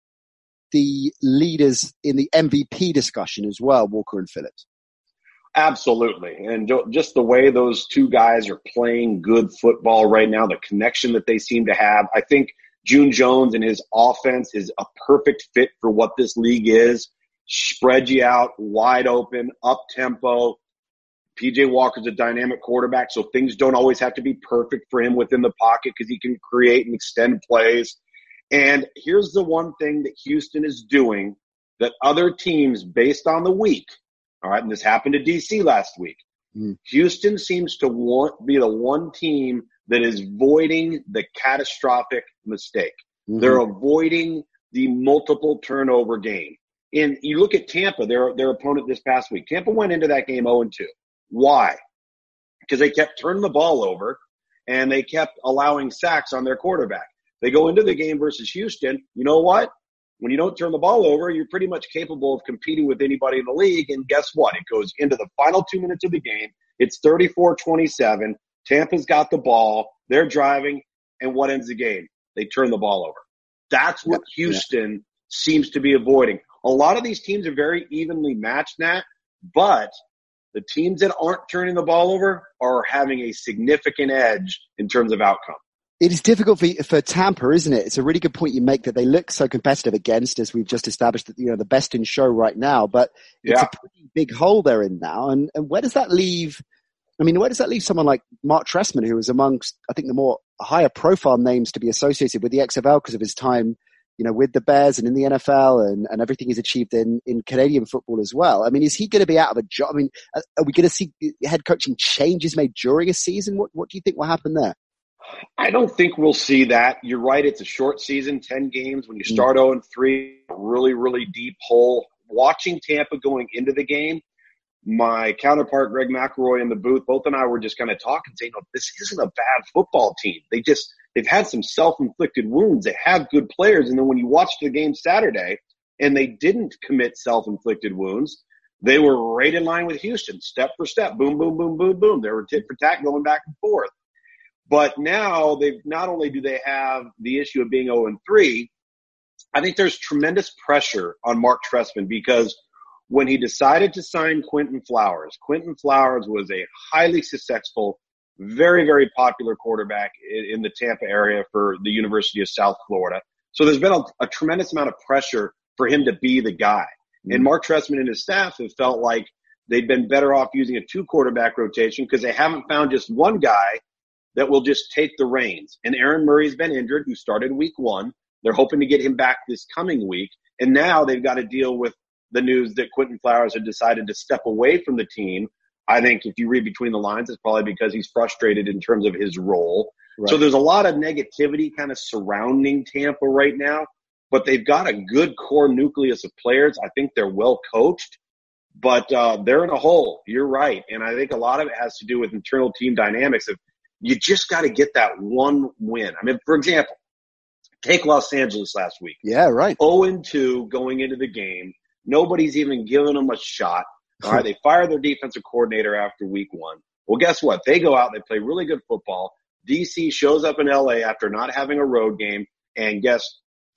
the leaders in the MVP discussion as well, Walker and Phillips? Absolutely. And just the way those 2 guys are playing good football right now, the connection that they seem to have. I think June Jones and his offense is a perfect fit for what this league is. Spread you out, wide open, up-tempo. PJ Walker's a dynamic quarterback, so things don't always have to be perfect for him within the pocket because he can create and extend plays. And here's the one thing that Houston is doing that other teams, based on the week, all right, and this happened to DC last week, Houston seems to be the one team that is voiding the catastrophic mistake. Mm-hmm. They're avoiding the multiple turnover game. And you look at Tampa, their opponent this past week. Tampa went into that game 0-2. Why? Because they kept turning the ball over and they kept allowing sacks on their quarterback. They go into the game versus Houston. You know what? When you don't turn the ball over, you're pretty much capable of competing with anybody in the league. And guess what? It goes into the final 2 minutes of the game. It's 34-27. Tampa's got the ball. They're driving. And what ends the game? They turn the ball over. That's what Houston seems to be avoiding. A lot of these teams are very evenly matched, Nat, but the teams that aren't turning the ball over are having a significant edge in terms of outcome. It is difficult for Tampa, isn't it? It's a really good point you make that they look so competitive against, as we've just established, that, the best in show right now, but it's a pretty big hole they're in now. And where does that leave? I mean, where does that leave someone like Mark Trestman, who was amongst, I think, the more higher profile names to be associated with the XFL because of his time, with the Bears and in the NFL and everything he's achieved in Canadian football as well. I mean, is he going to be out of a job? I mean, are we going to see head coaching changes made during a season? What do you think will happen there? I don't think we'll see that. You're right. It's a short season, 10 games. When you start 0-3, really, really deep hole. Watching Tampa going into the game, my counterpart, Greg McElroy, in the booth, both and I were just kind of talking, saying, this isn't a bad football team. They've had some self-inflicted wounds. They have good players. And then when you watch the game Saturday and they didn't commit self-inflicted wounds, they were right in line with Houston, step for step, boom, boom, boom, boom, boom. They were tit for tat going back and forth. But now not only do they have the issue of being 0-3, I think there's tremendous pressure on Mark Trestman because when he decided to sign Quentin Flowers was a highly successful, very, very popular quarterback in the Tampa area for the University of South Florida. So there's been a tremendous amount of pressure for him to be the guy. Mm-hmm. And Mark Trestman and his staff have felt like they've been better off using a 2-quarterback rotation because they haven't found just one guy that will just take the reins. And Aaron Murray's been injured, who started week 1. They're hoping to get him back this coming week. And now they've got to deal with the news that Quentin Flowers had decided to step away from the team. I think if you read between the lines, it's probably because he's frustrated in terms of his role. Right. So there's a lot of negativity kind of surrounding Tampa right now, but they've got a good core nucleus of players. I think they're well coached, but they're in a hole. You're right. And I think a lot of it has to do with internal team dynamics of you just got to get that one win. I mean, for example, take Los Angeles last week. Yeah, right. 0-2 going into the game. Nobody's even giving them a shot. All right, they fire their defensive coordinator after week 1. Well, guess what? They go out, they play really good football. DC shows up in LA after not having a road game, and guess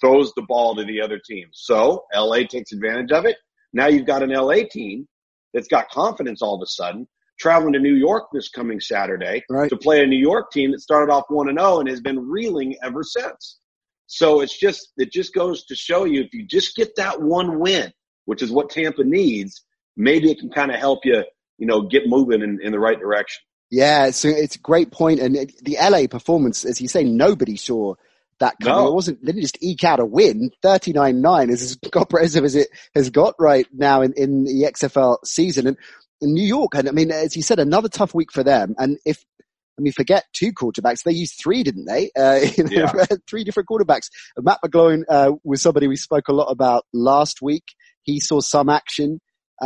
throws the ball to the other team. So LA takes advantage of it. Now you've got an LA team that's got confidence all of a sudden, traveling to New York this coming Saturday to play a New York team that started off 1-0 and has been reeling ever since. So it just goes to show you, if you just get that one win, which is what Tampa needs, maybe it can kind of help you, get moving in the right direction. Yeah, so it's a great point. And the LA performance, as you say, nobody saw that coming. No. They didn't just eke out a win. 39-9 is as comprehensive as it has got right now in the XFL season. And in New York, and I mean, as you said, another tough week for them. And forget two quarterbacks. They used three, didn't they? Three different quarterbacks. Matt McGloin was somebody we spoke a lot about last week. He saw some action,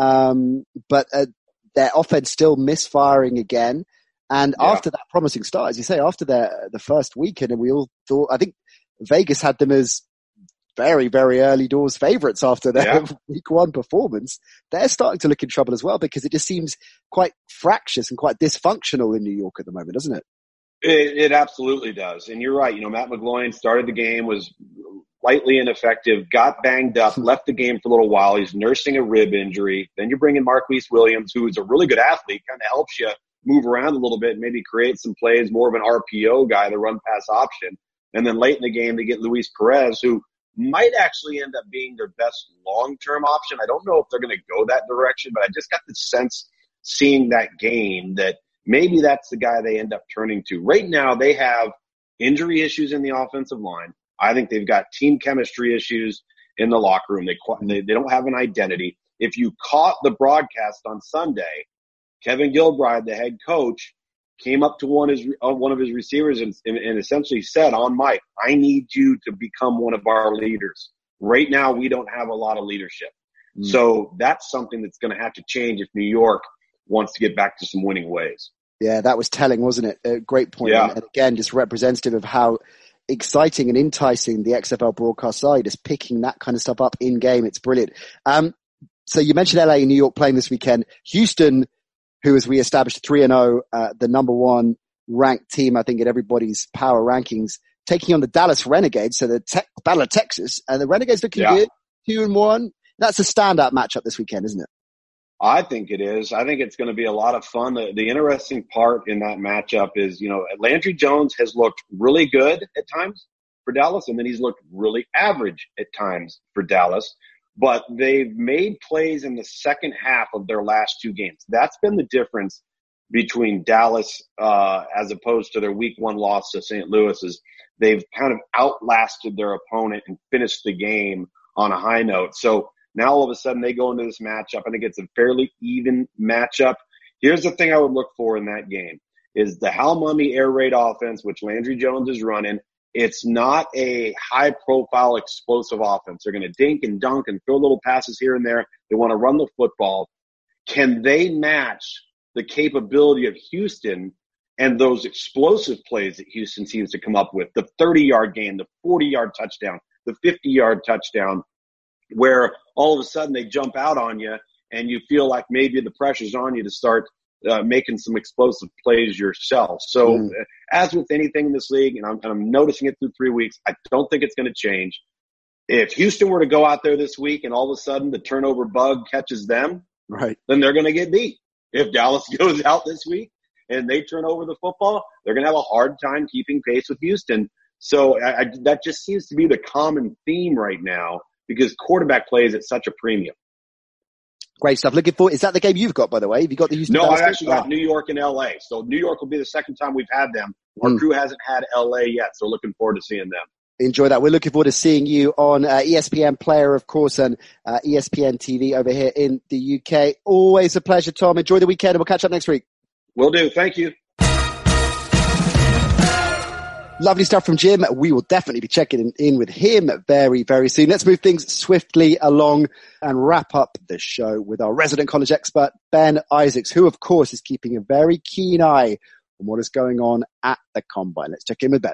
but their offense still misfiring again. And after that promising start, as you say, after the first weekend, and we all thought, I think Vegas had them as very, very early doors favorites after their week one performance. They're starting to look in trouble as well, because it just seems quite fractious and quite dysfunctional in New York at the moment, doesn't it? It absolutely does. And you're right. Matt McGloin started the game, was slightly ineffective, got banged up, left the game for a little while. He's nursing a rib injury. Then you bring in Marquise Williams, who is a really good athlete, kind of helps you move around a little bit, maybe create some plays, more of an RPO guy, the run pass option. And then late in the game, they get Luis Perez, who might actually end up being their best long-term option. I don't know if they're going to go that direction, but I just got the sense seeing that game that maybe that's the guy they end up turning to. Right now, they have injury issues in the offensive line. I think they've got team chemistry issues in the locker room. They don't have an identity. If you caught the broadcast on Sunday, Kevin Gilbride, the head coach, came up to one of his receivers and essentially said on mic, "I need you to become one of our leaders. Right now, we don't have a lot of leadership." So that's something that's going to have to change if New York wants to get back to some winning ways. Yeah, that was telling, wasn't it? A great point. Yeah. And again, just representative of how exciting and enticing the XFL broadcast side is, picking that kind of stuff up in game. It's brilliant. So you mentioned LA and New York playing this weekend. Houston, who, as we established, 3-0, the number one ranked team, I think, in everybody's power rankings, taking on the Dallas Renegades, so the Battle of Texas. And the Renegades looking good, 2-1. That's a standout matchup this weekend, isn't it? I think it is. I think it's going to be a lot of fun. The interesting part in that matchup is, Landry Jones has looked really good at times for Dallas, and then he's looked really average at times for Dallas. But they've made plays in the second half of their last two games. That's been the difference between Dallas as opposed to their week one loss to St. Louis. Is they've kind of outlasted their opponent and finished the game on a high note. So now all of a sudden they go into this matchup. I think it's a fairly even matchup. Here's the thing I would look for in that game is the Hal Mumme air raid offense, which Landry Jones is running. It's not a high-profile, explosive offense. They're going to dink and dunk and throw little passes here and there. They want to run the football. Can they match the capability of Houston and those explosive plays that Houston seems to come up with? The 30-yard game, the 40-yard touchdown, the 50-yard touchdown, where all of a sudden they jump out on you and you feel like maybe the pressure's on you to start making some explosive plays yourself. So as with anything in this league, and I'm noticing it through 3 weeks, I don't think it's going to change. If Houston were to go out there this week and all of a sudden the turnover bug catches them, then they're going to get beat. If Dallas goes out this week and they turn over the football, they're going to have a hard time keeping pace with Houston. So that just seems to be the common theme right now because quarterback play is at such a premium. Great stuff. Looking forward. Is that the game you've got, by the way? Have you got the Houston? No, I've actually got New York and LA. So New York will be the second time we've had them. Our crew hasn't had LA yet, so looking forward to seeing them. Enjoy that. We're looking forward to seeing you on ESPN Player, of course, and ESPN TV over here in the UK. Always a pleasure, Tom. Enjoy the weekend, and we'll catch up next week. Will do. Thank you. Lovely stuff from Jim. We will definitely be checking in with him very, very soon. Let's move things swiftly along and wrap up the show with our resident college expert, Ben Isaacs, who, of course, is keeping a very keen eye on what is going on at the Combine. Let's check in with Ben.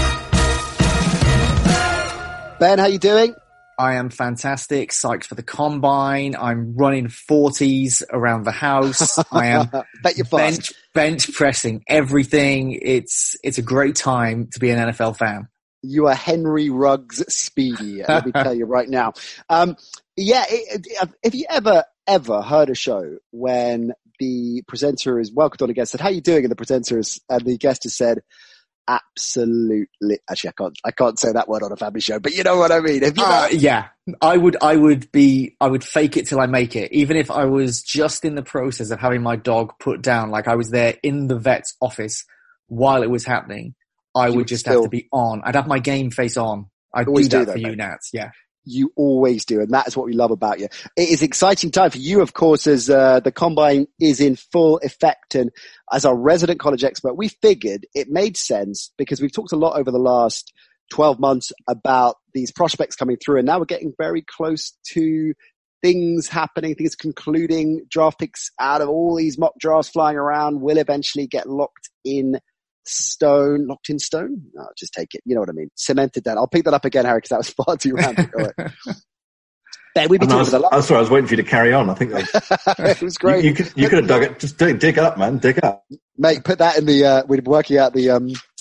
Ben, how you doing? I am fantastic. Psyched for the Combine. I'm running 40s around the house. I am Bet you're fast. bench pressing everything. It's a great time to be an NFL fan. You are Henry Ruggs speedy. Let me tell you right now. If you ever heard a show when the presenter is welcomed on a guest, said, "How you doing?" and the guest has said, "Absolutely." Actually, I can't say that word on a family show, but you know what I mean. Yeah, I would fake it till I make it. Even if I was just in the process of having my dog put down, like I was there in the vet's office while it was happening, I would just have to be on. I'd have my game face on. I'd do that for you, Nats. Yeah. You always do, and that is what we love about you. It is exciting time for you, of course, as the Combine is in full effect. And as our resident college expert, we figured it made sense because we've talked a lot over the last 12 months about these prospects coming through, and now we're getting very close to things happening, things concluding. Draft picks out of all these mock drafts flying around will eventually get locked in stone. No, just take it. You know what I mean? Cemented down. I'll pick that up again, Harry, because that was far too random. Ben, we've been talking I'm sorry, I was waiting for you to carry on. I think it was great. You could have dug it. Just dig up, man. Dig up. Mate, put that in the, we're working out the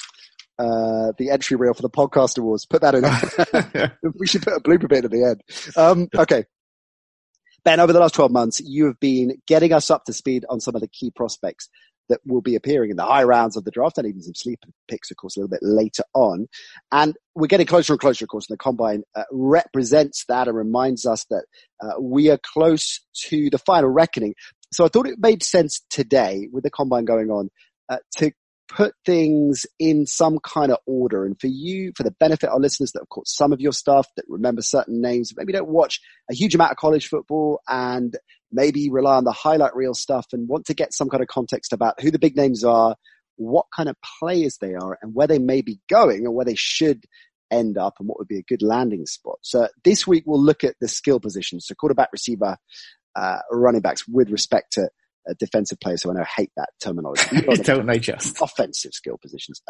entry reel for the podcast awards. Put that in. We should put a blooper bit at the end. Okay. Ben, over the last 12 months, you have been getting us up to speed on some of the key prospects that will be appearing in the high rounds of the draft and even some sleeper picks, of course, a little bit later on. And we're getting closer and closer, of course, and the Combine represents that and reminds us that we are close to the final reckoning. So I thought it made sense today, with the Combine going on, to put things in some kind of order. And for you, for the benefit of our listeners that have caught some of your stuff, that remember certain names, maybe don't watch a huge amount of college football and maybe rely on the highlight reel stuff and want to get some kind of context about who the big names are, what kind of players they are, and where they may be going and where they should end up and what would be a good landing spot. So this week we'll look at the skill positions. So quarterback, receiver, running backs with respect to defensive players, so I know hate that terminology. Don't they just? Offensive skill positions.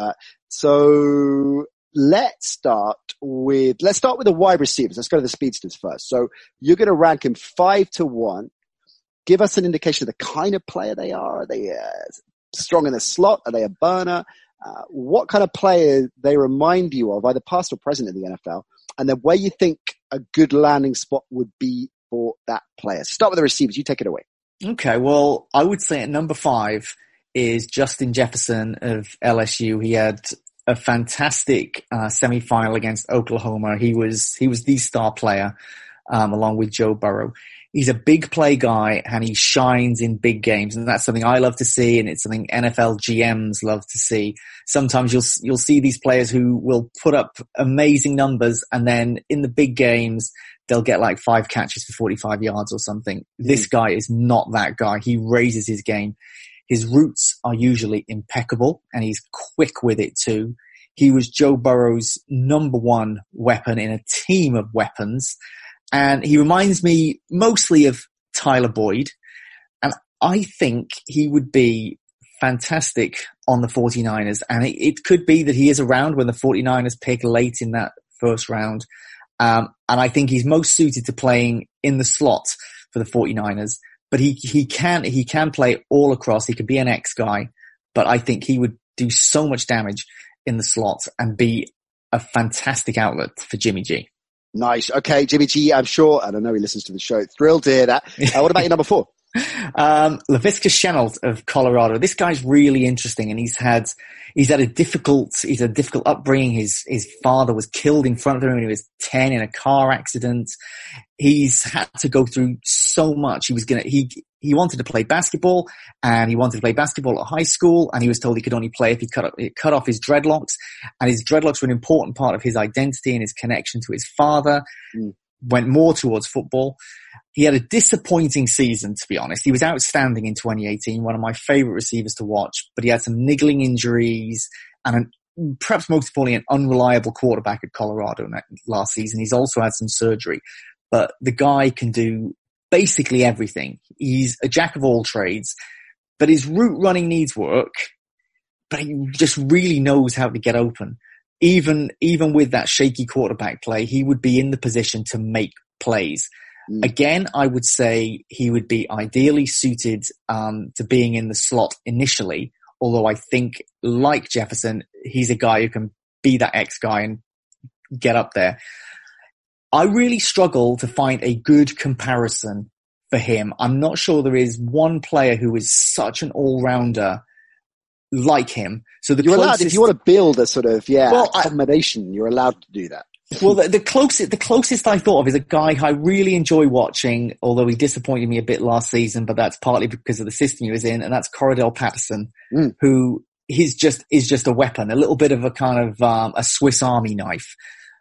So let's start with the wide receivers. Let's go to the speedsters first. So you're going to rank them 5 to 1. Give us an indication of the kind of player they are. Are they strong in the slot? Are they a burner? What kind of player they remind you of, either past or present in the NFL, and then where you think a good landing spot would be for that player. Start with the receivers. You take it away. Okay, well, I would say at number 5 is Justin Jefferson of LSU. He had a fantastic semi-final against Oklahoma. He was the star player along with Joe Burrow. He's a big play guy and he shines in big games, and that's something I love to see, and it's something NFL GMs love to see. Sometimes you'll see these players who will put up amazing numbers, and then in the big games they'll get like 5 catches for 45 yards or something. This guy is not that guy. He raises his game. His routes are usually impeccable and he's quick with it too. He was Joe Burrow's number 1 weapon in a team of weapons. And he reminds me mostly of Tyler Boyd. And I think he would be fantastic on the 49ers. And it could be that he is around when the 49ers pick late in that first round. And I think he's most suited to playing in the slot for the 49ers. But he can play all across. He could be an X guy. But I think he would do so much damage in the slot and be a fantastic outlet for Jimmy G. Nice. Okay, Jimmy G, I'm sure, and I know he listens to the show, thrilled to hear that. What about your number 4? Laviska Shenault of Colorado. This guy's really interesting, and he's had a difficult upbringing. His father was killed in front of him when he was 10 in a car accident. He's had to go through so much. He wanted to play basketball, and he wanted to play basketball at high school, and he was told he could only play if he cut off his dreadlocks, and his dreadlocks were an important part of his identity and his connection to his father. Went more towards football. He had a disappointing season, to be honest. He was outstanding in 2018, one of my favorite receivers to watch, but he had some niggling injuries and perhaps most importantly, an unreliable quarterback at Colorado last season. He's also had some surgery, but the guy can do basically everything. He's a jack of all trades, but his route running needs work, but he just really knows how to get open. Even with that shaky quarterback play, he would be in the position to make plays. Again, I would say he would be ideally suited to being in the slot initially, although I think, like Jefferson, he's a guy who can be that X guy and get up there. I really struggle to find a good comparison for him. I'm not sure there is one player who is such an all-rounder like him. So you're allowed, if you want to build a sort of, combination, you're allowed to do that. Well, the closest I thought of is a guy I really enjoy watching, although he disappointed me a bit last season, but that's partly because of the system he was in, and that's Corradell Patterson, who is just a weapon, a little bit of a kind of, a Swiss Army knife.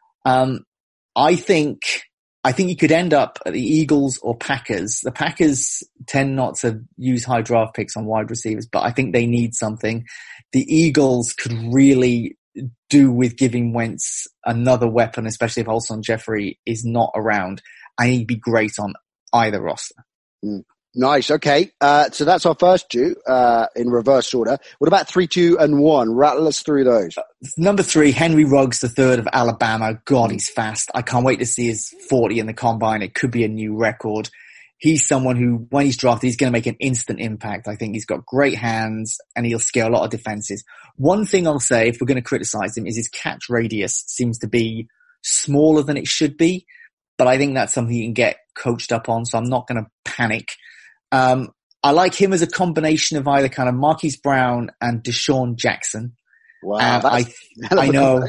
I think he could end up at the Eagles or Packers. The Packers tend not to use high draft picks on wide receivers, but I think they need something. The Eagles could really do with giving Wentz another weapon, especially if Alshon Jeffrey is not around. And he'd be great on either roster. Nice. Okay. So that's our first two, in reverse order. What about 3, 2, and 1? Rattle us through those. Number 3, Henry Ruggs III of Alabama. God, he's fast. I can't wait to see his 40 in the combine. It could be a new record. He's someone who, when he's drafted, he's going to make an instant impact. I think he's got great hands and he'll scale a lot of defenses. One thing I'll say, if we're going to criticize him, is his catch radius seems to be smaller than it should be, but I think that's something you can get coached up on, so I'm not going to panic. I like him as a combination of either kind of Marquise Brown and Deshaun Jackson. Wow. I know.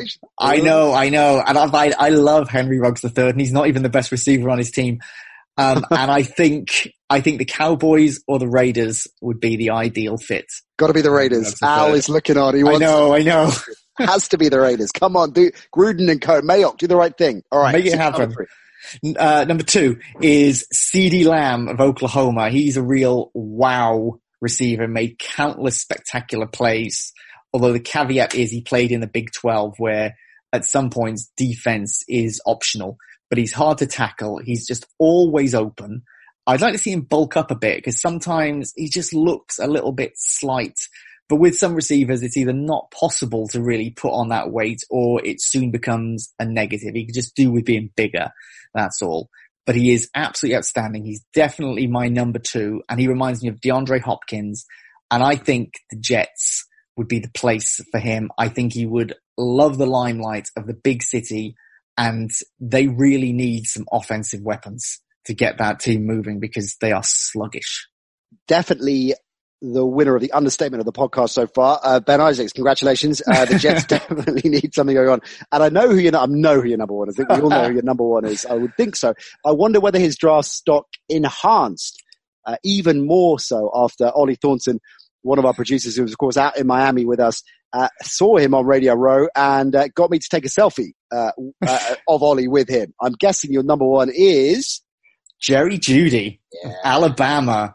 And I love Henry Ruggs III, and he's not even the best receiver on his team. And I think the Cowboys or the Raiders would be the ideal fit. Got to be the Raiders. Al is looking on. I know. Has to be the Raiders. Come on, do Gruden and co. Mayock, do the right thing. All right. Make it happen. Number 2 is CeeDee Lamb of Oklahoma. He's a real wow receiver, made countless spectacular plays. Although the caveat is he played in the Big 12 where at some points defense is optional. But he's hard to tackle. He's just always open. I'd like to see him bulk up a bit because sometimes he just looks a little bit slight. But with some receivers, it's either not possible to really put on that weight or it soon becomes a negative. He could just do with being bigger. That's all. But he is absolutely outstanding. He's definitely my number 2. And he reminds me of DeAndre Hopkins. And I think the Jets would be the place for him. I think he would love the limelight of the big city. And they really need some offensive weapons to get that team moving because they are sluggish. Definitely the winner of the understatement of the podcast so far. Ben Isaacs, congratulations. The Jets definitely need something going on. And I know who your number one is. I think we all know who your number one is. I would think so. I wonder whether his draft stock enhanced even more so after Ollie Thornton, one of our producers who was, of course, out in Miami with us, saw him on Radio Row and got me to take a selfie of Ollie with him. I'm guessing your number one is Jerry Jeudy, Alabama.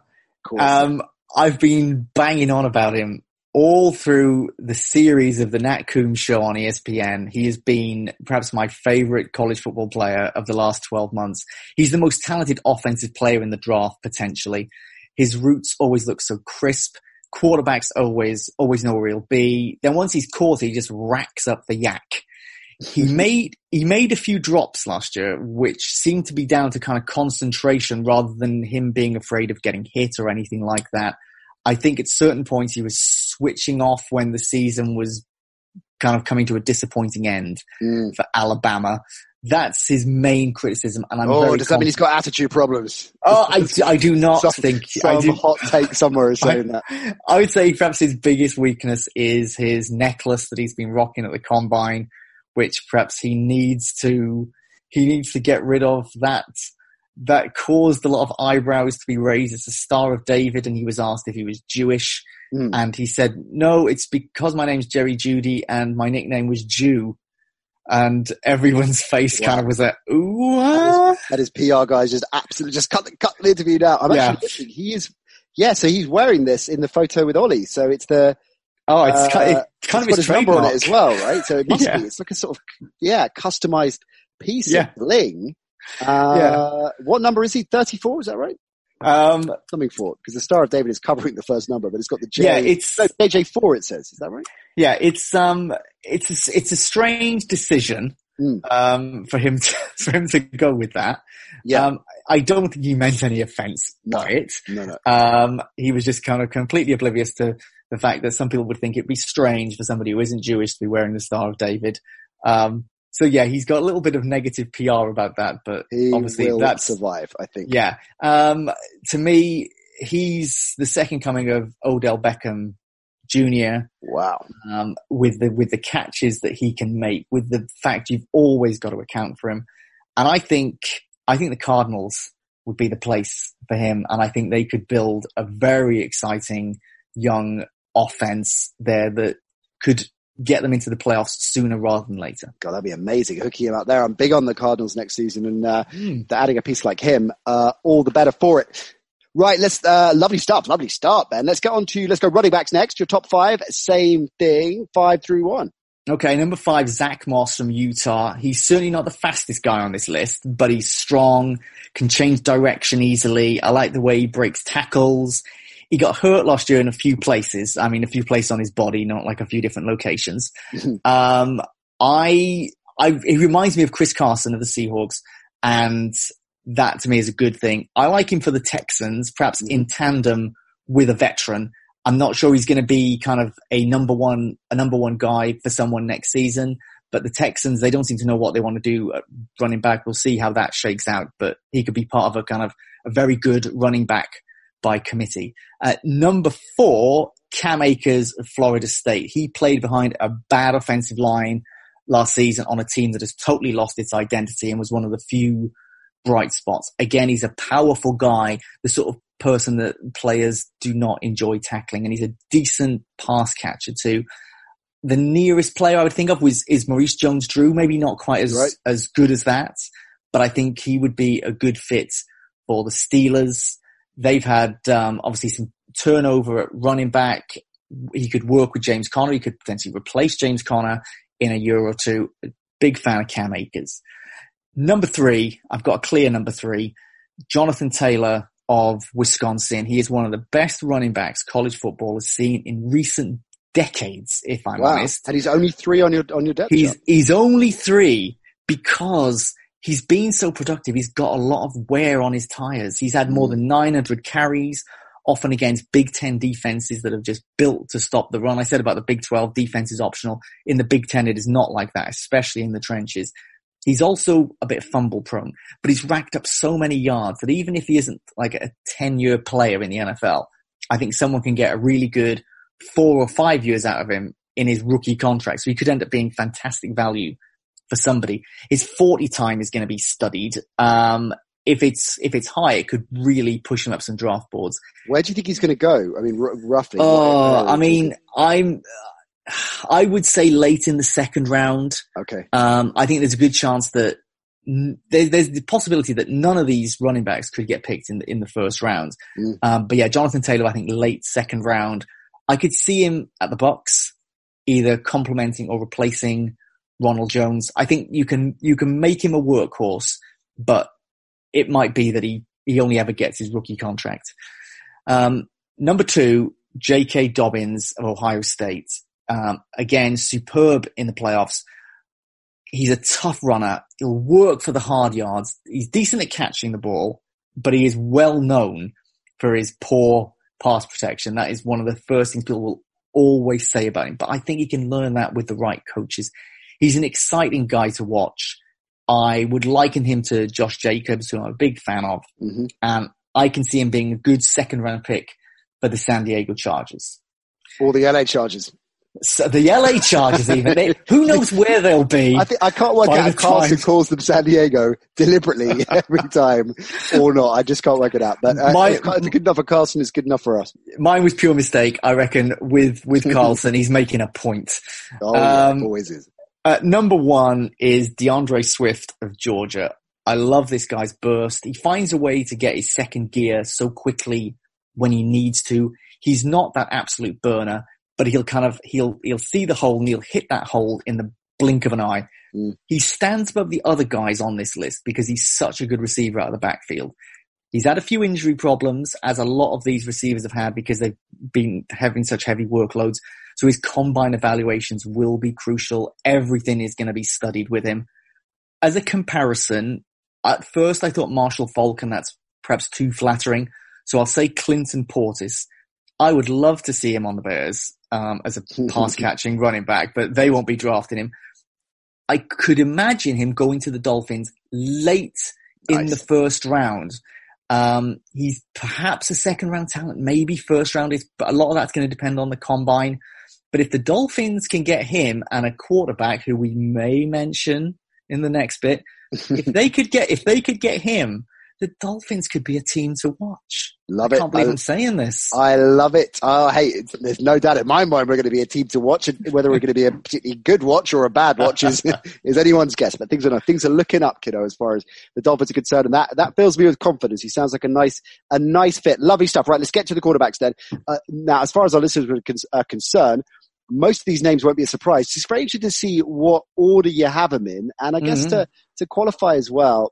I've been banging on about him all through the series of the Nat Coombs show on ESPN. He has been perhaps my favorite college football player of the last 12 months. He's the most talented offensive player in the draft, potentially. His routes always look so crisp. Quarterbacks always know where he'll be. Then once he's caught, he just racks up the yak. He made a few drops last year, which seemed to be down to kind of concentration rather than him being afraid of getting hit or anything like that. I think at certain points he was switching off when the season was kind of coming to a disappointing end for Alabama. That's his main criticism, and does that mean he's got attitude problems? Oh, I do not think. Hot take somewhere is saying that. I would say perhaps his biggest weakness is his necklace that he's been rocking at the combine, which perhaps he needs to get rid of. That caused a lot of eyebrows to be raised. It's a Star of David, and he was asked if he was Jewish, and he said, "No, it's because my name's Jerry Jeudy and my nickname was Jew." And everyone's face kind of was like, ooh. And his PR guys just absolutely just cut the interview out. I'm actually listening. He is, so he's wearing this in the photo with Ollie. So it's the, it's kind of his number on it as well, right? So it must be, it's like a sort of, customized piece of bling. What number is he? 34, is that right? Something for, because the Star of David is covering the first number, but it's got the J. Yeah, it's JJ4. It says, is that right? Yeah, it's a strange decision for him to go with that. Yeah, I don't think he meant any offense by it. No. He was just kind of completely oblivious to the fact that some people would think it'd be strange for somebody who isn't Jewish to be wearing the Star of David. So yeah, he's got a little bit of negative PR about that, but he obviously will that's survive, I think. Yeah. To me, he's the second coming of Odell Beckham Jr. Wow. With the catches that he can make, with the fact you've always got to account for him. And I think the Cardinals would be the place for him. And I think they could build a very exciting young offense there that could get them into the playoffs sooner rather than later. God, that'd be amazing. Hooking him out there. I'm big on the Cardinals next season, and adding a piece like him, all the better for it. Right, lovely start, Ben. Let's go running backs next. Your top 5, same thing, 5 through 1. Okay, number 5, Zach Moss from Utah. He's certainly not the fastest guy on this list, but he's strong, can change direction easily. I like the way he breaks tackles. He got hurt last year in a few places. I mean, a few places on his body, not like a few different locations. He reminds me of Chris Carson of the Seahawks, and that to me is a good thing. I like him for the Texans, perhaps in tandem with a veteran. I'm not sure he's going to be kind of a number one guy for someone next season, but the Texans, they don't seem to know what they want to do at running back. We'll see how that shakes out, but he could be part of a kind of a very good running back by committee. Number 4, Cam Akers of Florida State. He played behind a bad offensive line last season on a team that has totally lost its identity and was one of the few bright spots. Again, he's a powerful guy, the sort of person that players do not enjoy tackling, and he's a decent pass catcher too. The nearest player I would think of is Maurice Jones-Drew, maybe not quite as good as that, but I think he would be a good fit for the Steelers. They've had obviously some turnover at running back. He could work with James Conner. He could potentially replace James Conner in a year or two. A big fan of Cam Akers. Number 3, I've got a clear number 3, Jonathan Taylor of Wisconsin. He is one of the best running backs college football has seen in recent decades, if I'm honest. And he's only 3 on your depth chart. He's only 3 because he's been so productive. He's got a lot of wear on his tires. He's had more than 900 carries, often against Big Ten defenses that have just built to stop the run. I said about the Big 12 defense is optional. In the Big Ten, it is not like that, especially in the trenches. He's also a bit fumble prone, but he's racked up so many yards that even if he isn't like a 10-year player in the NFL, I think someone can get a really good 4 or 5 years out of him in his rookie contract. So he could end up being fantastic value for somebody. His 40 time is going to be studied. If it's high, it could really push him up some draft boards. Where do you think he's going to go? I mean, roughly. I would say late in the second round. Okay. I think there's a good chance that there's the possibility that none of these running backs could get picked in the first round. But yeah, Jonathan Taylor, I think late second round. I could see him at the Bucs, either complementing or replacing Ronald Jones. I think you can make him a workhorse, but it might be that he only ever gets his rookie contract. Number 2, J.K. Dobbins of Ohio State. Again, superb in the playoffs. He's a tough runner. He'll work for the hard yards. He's decent at catching the ball, but he is well known for his poor pass protection. That is one of the first things people will always say about him. But I think he can learn that with the right coaches. He's an exciting guy to watch. I would liken him to Josh Jacobs, who I'm a big fan of. And I can see him being a good second round pick for the San Diego Chargers. Or the LA Chargers. So the LA Chargers even. Who knows where they'll be? I can't work out if Carson calls them San Diego deliberately every time or not. I just can't work it out. But it's good enough for Carson, it's good enough for us. Mine was pure mistake. I reckon with Carlson, he's making a point. Always is. Number 1 is DeAndre Swift of Georgia. I love this guy's burst. He finds a way to get his second gear so quickly when he needs to. He's not that absolute burner, but he'll see the hole and he'll hit that hole in the blink of an eye. He stands above the other guys on this list because he's such a good receiver out of the backfield. He's had a few injury problems, as a lot of these receivers have had because they've been having such heavy workloads. So his combine evaluations will be crucial. Everything is going to be studied with him. As a comparison, at first I thought Marshall Falcon, that's perhaps too flattering. So I'll say Clinton Portis. I would love to see him on the Bears as a pass-catching running back, but they won't be drafting him. I could imagine him going to the Dolphins late in the first round. He's perhaps a second round talent, maybe first round, but a lot of that's going to depend on the combine. But if the Dolphins can get him and a quarterback who we may mention in the next bit, if they could get him, the Dolphins could be a team to watch. Love I it. can't believe I'm saying this. I love it. Oh, hey, there's no doubt in my mind we're going to be a team to watch, and whether we're going to be a particularly good watch or a bad watch is anyone's guess. But things are looking up, kiddo, as far as the Dolphins are concerned, and that fills me with confidence. He sounds like a nice fit. Lovely stuff. Right, let's get to the quarterbacks then. Now, as far as our listeners are concerned, most of these names won't be a surprise. It's very interesting to see what order you have them in, and I guess to qualify as well,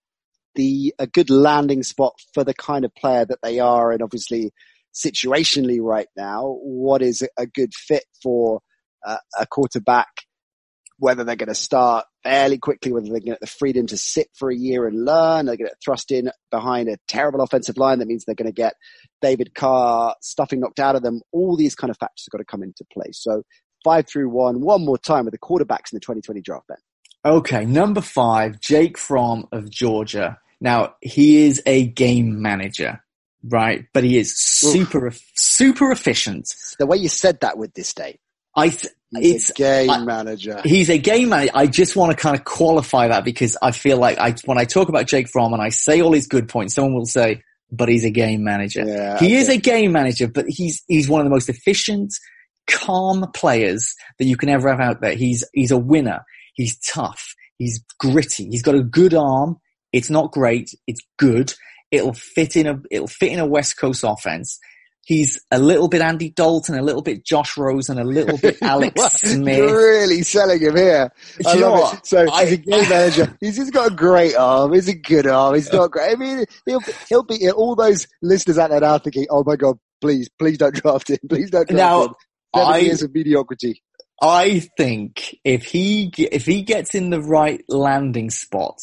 a good landing spot for the kind of player that they are, and obviously situationally right now, what is a good fit for a quarterback, whether they're going to start fairly quickly, whether they're going to get the freedom to sit for a year and learn, they're going to get thrust in behind a terrible offensive line. That means they're going to get David Carr stuffing knocked out of them. All these kind of factors have got to come into play. So 5 through 1 more time with the quarterbacks in the 2020 draft, Ben. Okay, number 5, Jake Fromm of Georgia. Now, he is a game manager, right? But he is super efficient. The way you said that with this day. He's a game manager. He's a game manager. I just want to kind of qualify that because I feel like when I talk about Jake Fromm and I say all his good points, someone will say, but he's a game manager. Yeah, he is a game manager, but he's one of the most efficient, calm players that you can ever have out there. He's a winner. He's tough. He's gritty. He's got a good arm. It's not great. It's good. It'll fit in a West Coast offense. He's a little bit Andy Dalton, a little bit Josh Rosen, a little bit Alex Smith. You're really selling him here. I love it. So he's a game manager. He's got a great arm. He's a good arm. He's not great. I mean, he'll be all those listeners out there now thinking, "Oh my God, please don't draft him. Please don't draft him." 7 years of mediocrity. I think if he gets in the right landing spot,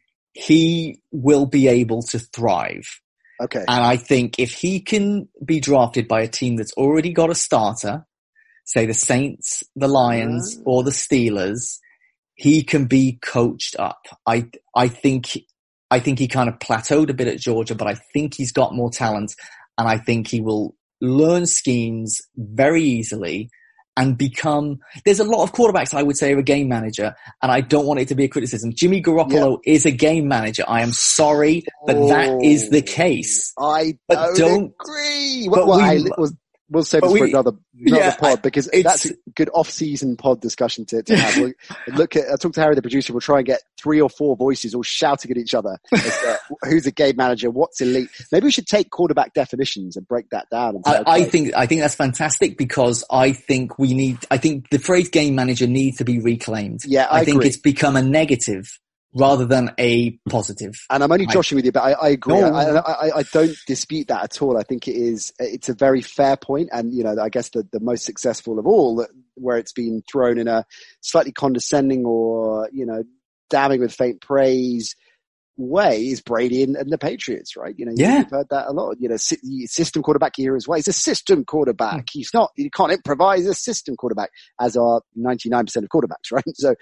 he will be able to thrive. Okay. And I think if he can be drafted by a team that's already got a starter, say the Saints, the Lions, or the Steelers, he can be coached up. I think he kind of plateaued a bit at Georgia, but I think he's got more talent, and I think he will learn schemes very easily and become. There's a lot of quarterbacks I would say are a game manager, and I don't want it to be a criticism. Jimmy Garoppolo is a game manager. I am sorry, but that is the case. I don't agree. We'll save this for another pod because that's a good off-season pod discussion to have. I'll talk to Harry, the producer. We'll try and get 3 or 4 voices all shouting at each other. Who's a game manager? What's elite? Maybe we should take quarterback definitions and break that down. And I think that's fantastic because I think the phrase game manager needs to be reclaimed. Yeah, I think it's become a negative rather than a positive. And I'm only joshing with you, but I agree. No. I don't dispute that at all. I think it's a very fair point. And, I guess the most successful of all, where it's been thrown in a slightly condescending or, damning with faint praise way is Brady and the Patriots, right? You've heard that a lot. System quarterback here as well. He's a system quarterback. He can't improvise. He's a system quarterback, as are 99% of quarterbacks, right? So,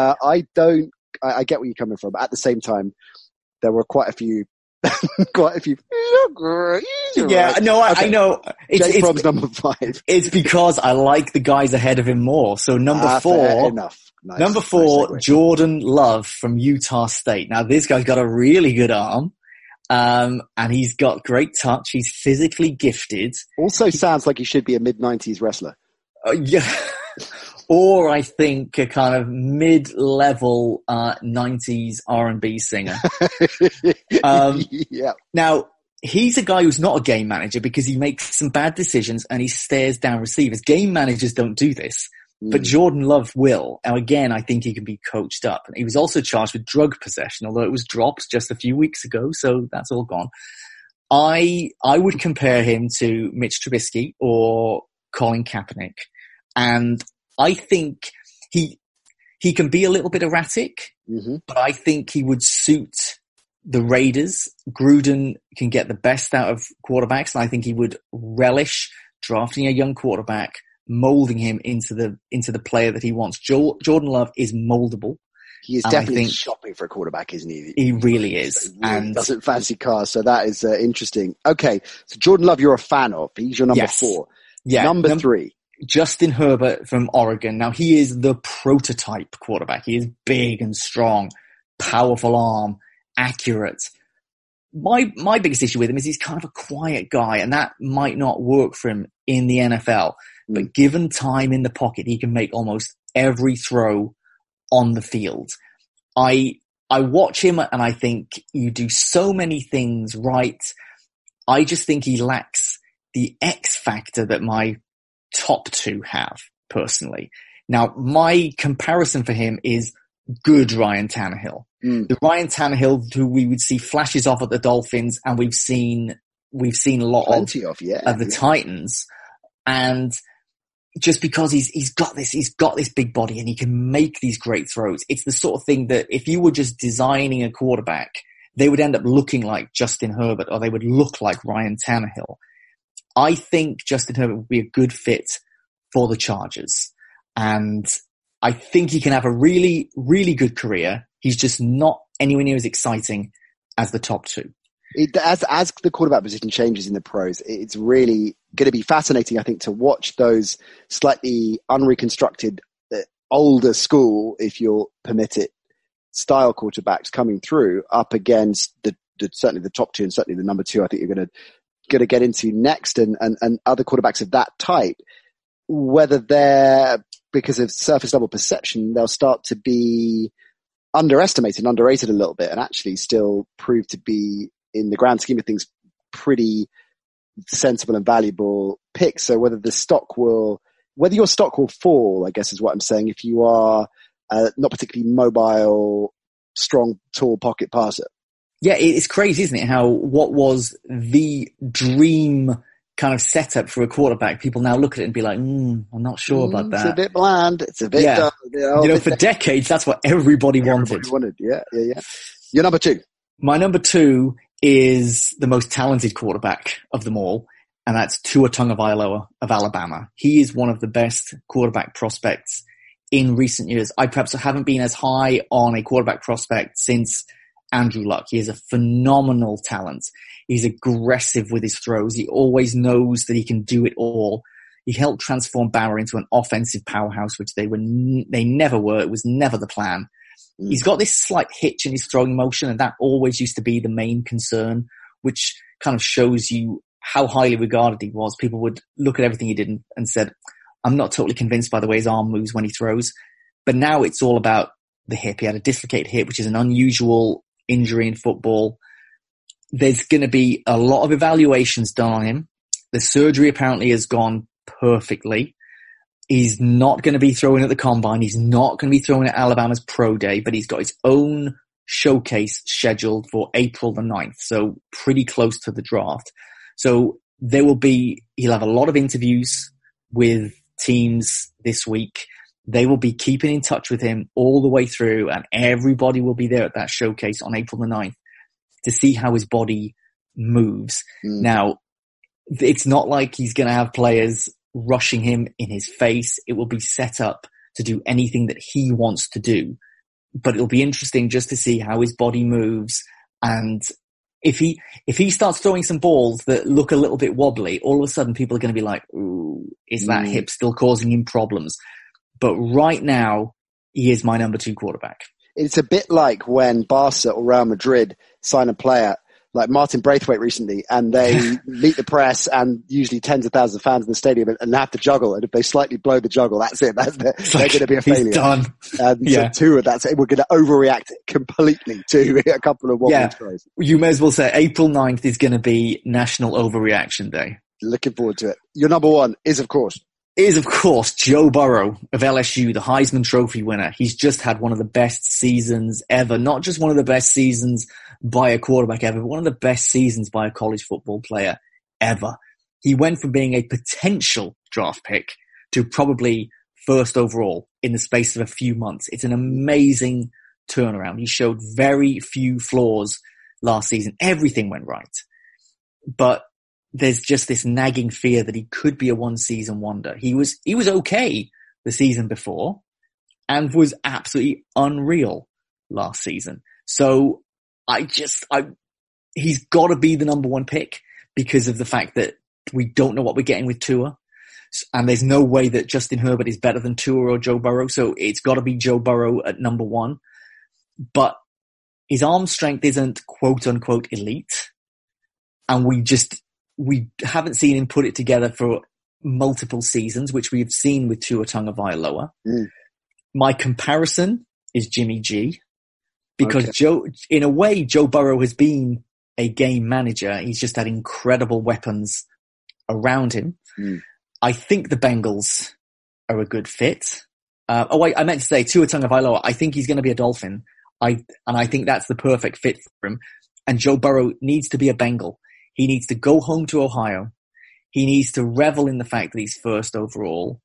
I get where you're coming from. But at the same time, there were quite a few. Yeah, no, I know. Jake Fromm's number 5. It's because I like the guys ahead of him more. So number 4, fair enough. Nice. Number 4, Jordan Love from Utah State. Now this guy's got a really good arm. And he's got great touch. He's physically gifted. Also sounds like he should be a mid-90s wrestler. Yeah. Or I think a kind of mid-level 90s R&B singer. Now, he's a guy who's not a game manager because he makes some bad decisions and he stares down receivers. Game managers don't do this, but Jordan Love will. And again, I think he can be coached up. And he was also charged with drug possession, although it was dropped just a few weeks ago, so that's all gone. I would compare him to Mitch Trubisky or Colin Kaepernick. And I think he can be a little bit erratic, but I think he would suit the Raiders. Gruden can get the best out of quarterbacks, and I think he would relish drafting a young quarterback, molding him into the player that he wants. Jordan Love is moldable. He is definitely shopping for a quarterback, isn't he? He really is. So he really doesn't fancy cars, so that is interesting. Okay, so Jordan Love you're a fan of. He's your number 4. Yeah. Number 3. Justin Herbert from Oregon. Now, he is the prototype quarterback. He is big and strong, powerful arm, accurate. My biggest issue with him is he's kind of a quiet guy, and that might not work for him in the NFL. But given time in the pocket, he can make almost every throw on the field. I watch him and I think you do so many things right. I just think he lacks the X factor that my top 2 have, personally. Now, my comparison for him is good Ryan Tannehill. The Ryan Tannehill who we would see flashes of at the Dolphins, and we've seen a lot of the Titans. And just because he's got this big body and he can make these great throws. It's the sort of thing that if you were just designing a quarterback, they would end up looking like Justin Herbert, or they would look like Ryan Tannehill. I think Justin Herbert would be a good fit for the Chargers. And I think he can have a really, really good career. He's just not anywhere near as exciting as the top 2. As the quarterback position changes in the pros, it's really going to be fascinating, I think, to watch those slightly unreconstructed, older school, if you'll permit it, style quarterbacks coming through up against certainly the top 2 and certainly the number 2. I think you're going to get into next, and other quarterbacks of that type. Whether they're, because of surface level perception, they'll start to be underestimated and underrated a little bit, and actually still prove to be, in the grand scheme of things, pretty sensible and valuable picks. So whether your stock will fall, I guess is what I'm saying, if you are not particularly mobile, strong, tall pocket passer. Yeah, it's crazy, isn't it? How what was the dream kind of setup for a quarterback, people now look at it and be like, I'm not sure about that. It's a bit bland. It's a bit dumb. For decades, that's what everybody wanted. Yeah. Your number 2. My number 2 is the most talented quarterback of them all, and that's Tua Tagovailoa of Alabama. He is one of the best quarterback prospects in recent years. I perhaps haven't been as high on a quarterback prospect since Andrew Luck. He is a phenomenal talent. He's aggressive with his throws. He always knows that he can do it all. He helped transform Bauer into an offensive powerhouse, which they never were. It was never the plan. He's got this slight hitch in his throwing motion, and that always used to be the main concern, which kind of shows you how highly regarded he was. People would look at everything he did and said, I'm not totally convinced by the way his arm moves when he throws. But now it's all about the hip. He had a dislocated hip, which is an unusual injury in football. There's going to be a lot of evaluations done on him. The surgery apparently has gone perfectly. He's not going to be throwing at the combine. He's not going to be throwing at Alabama's pro day, but he's got his own showcase scheduled for April the 9th. So pretty close to the draft. So he'll have a lot of interviews with teams this week. They will be keeping in touch with him all the way through, and everybody will be there at that showcase on April the 9th to see how his body moves. Now, it's not like he's going to have players rushing him in his face. It will be set up to do anything that he wants to do. But it'll be interesting just to see how his body moves. And if he starts throwing some balls that look a little bit wobbly, all of a sudden people are going to be like, ooh, is that hip still causing him problems? But right now, he is my number 2 quarterback. It's a bit like when Barca or Real Madrid sign a player like Martin Braithwaite recently, and they meet the press and usually tens of thousands of fans in the stadium and have to juggle. And if they slightly blow the juggle, that's it. They're going to be a failure. He's done. So Tua, that's it. We're going to overreact completely to a couple of wobbly throws. You may as well say April 9th is going to be National Overreaction Day. Looking forward to it. Your number 1 is, of course, Joe Burrow of LSU, the Heisman Trophy winner. He's just had one of the best seasons ever. Not just one of the best seasons by a quarterback ever, but one of the best seasons by a college football player ever. He went from being a potential draft pick to probably first overall in the space of a few months. It's an amazing turnaround. He showed very few flaws last season. Everything went right. But there's just this nagging fear that he could be a one-season wonder. He was okay the season before and was absolutely unreal last season. So he's got to be the number one pick because of the fact that we don't know what we're getting with Tua. And there's no way that Justin Herbert is better than Tua or Joe Burrow. So it's got to be Joe Burrow at number one. But his arm strength isn't quote unquote elite. And we haven't seen him put it together for multiple seasons, which we've seen with Tua Tagovailoa. My comparison is Jimmy G, because in a way, Joe Burrow has been a game manager. He's just had incredible weapons around him. I think the Bengals are a good fit. I meant to say Tua Tagovailoa. I think he's going to be a Dolphin. I think that's the perfect fit for him. And Joe Burrow needs to be a Bengal. He needs to go home to Ohio. He needs to revel in the fact that he's first overall.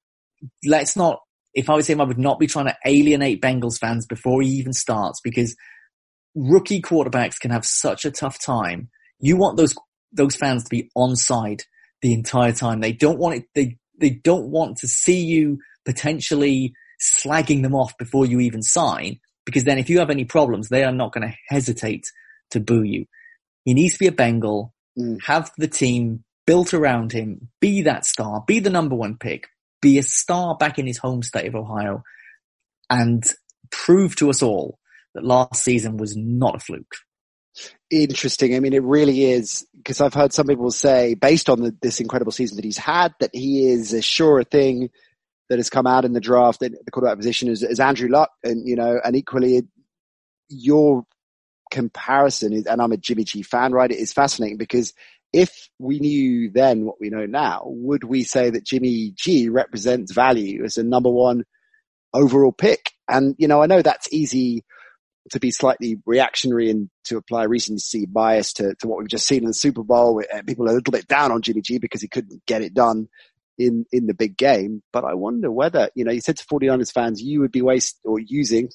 If I was him, I would not be trying to alienate Bengals fans before he even starts, because rookie quarterbacks can have such a tough time. You want those fans to be on side the entire time. They don't want it. They don't want to see you potentially slagging them off before you even sign, because then if you have any problems, they are not going to hesitate to boo you. He needs to be a Bengal, have the team built around him, be that star, be the number one pick, be a star back in his home state of Ohio, and prove to us all that last season was not a fluke. Interesting. I mean, it really is, because I've heard some people say, based on this incredible season that he's had, that he is a sure thing that has come out in the draft at the quarterback position as Andrew Luck. And, and equally your comparison is, and I'm a Jimmy G fan, right? It is fascinating, because if we knew then what we know now, would we say that Jimmy G represents value as a number one overall pick? And, I know that's easy to be slightly reactionary and to apply recency bias to what we've just seen in the Super Bowl. People are a little bit down on Jimmy G because he couldn't get it done in the big game. But I wonder whether, you said to 49ers fans, you would be using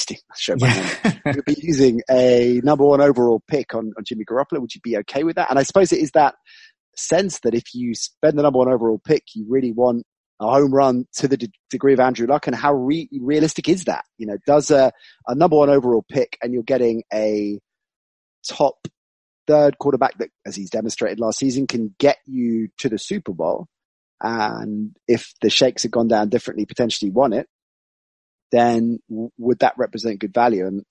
a number one overall pick on Jimmy Garoppolo. Would you be okay with that? And I suppose it is that sense that if you spend the number one overall pick, you really want a home run to the degree of Andrew Luck. And how realistic is that? Does a number one overall pick and you're getting a top third quarterback that, as he's demonstrated last season, can get you to the Super Bowl, and if the Shakes had gone down differently, potentially won it, then would that represent good value? And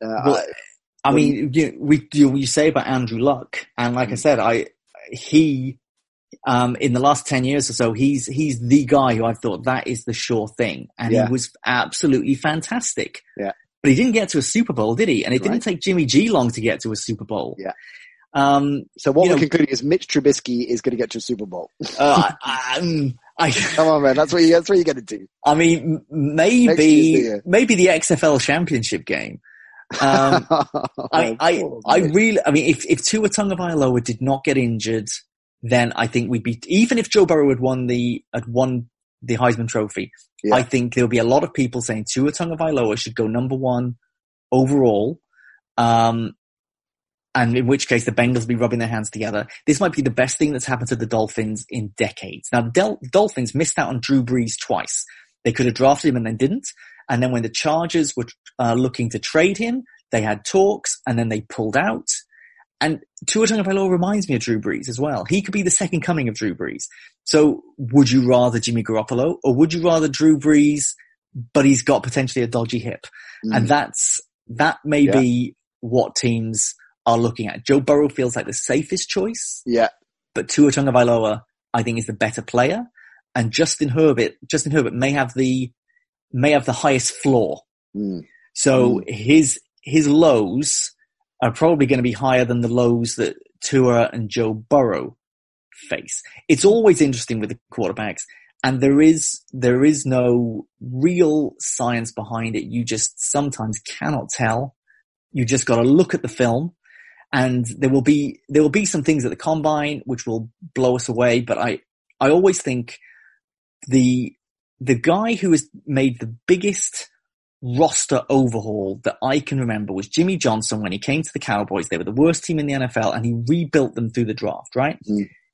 you say about Andrew Luck, and like I said, he in the last 10 years or so, he's the guy who I thought that is the sure thing, and he was absolutely fantastic. Yeah, but he didn't get to a Super Bowl, did he? And it didn't take Jimmy G long to get to a Super Bowl. Yeah. So what we're concluding is Mitch Trubisky is going to get to a Super Bowl. Come on, man. That's what you're going to do. I mean, maybe the XFL championship game. If Tua Tagovailoa did not get injured, then I think we'd be, even if Joe Burrow had won the Heisman Trophy, I think there'll be a lot of people saying Tua Tagovailoa should go number one overall. And in which case the Bengals will be rubbing their hands together. This might be the best thing that's happened to the Dolphins in decades. Now, the Dolphins missed out on Drew Brees twice. They could have drafted him and then didn't. And then when the Chargers were looking to trade him, they had talks and then they pulled out. And Tua Tagovailoa reminds me of Drew Brees as well. He could be the second coming of Drew Brees. So would you rather Jimmy Garoppolo, or would you rather Drew Brees, but he's got potentially a dodgy hip? And that may be what teams are looking at. Joe Burrow feels like the safest choice. Yeah. But Tua Tagovailoa, I think, is the better player. And Justin Herbert may have the highest floor. So his lows are probably going to be higher than the lows that Tua and Joe Burrow face. It's always interesting with the quarterbacks, and there is no real science behind it. You just sometimes cannot tell. You just got to look at the film. And there will be some things at the combine which will blow us away. But I always think the guy who has made the biggest roster overhaul that I can remember was Jimmy Johnson when he came to the Cowboys. They were the worst team in the NFL, and he rebuilt them through the draft, right?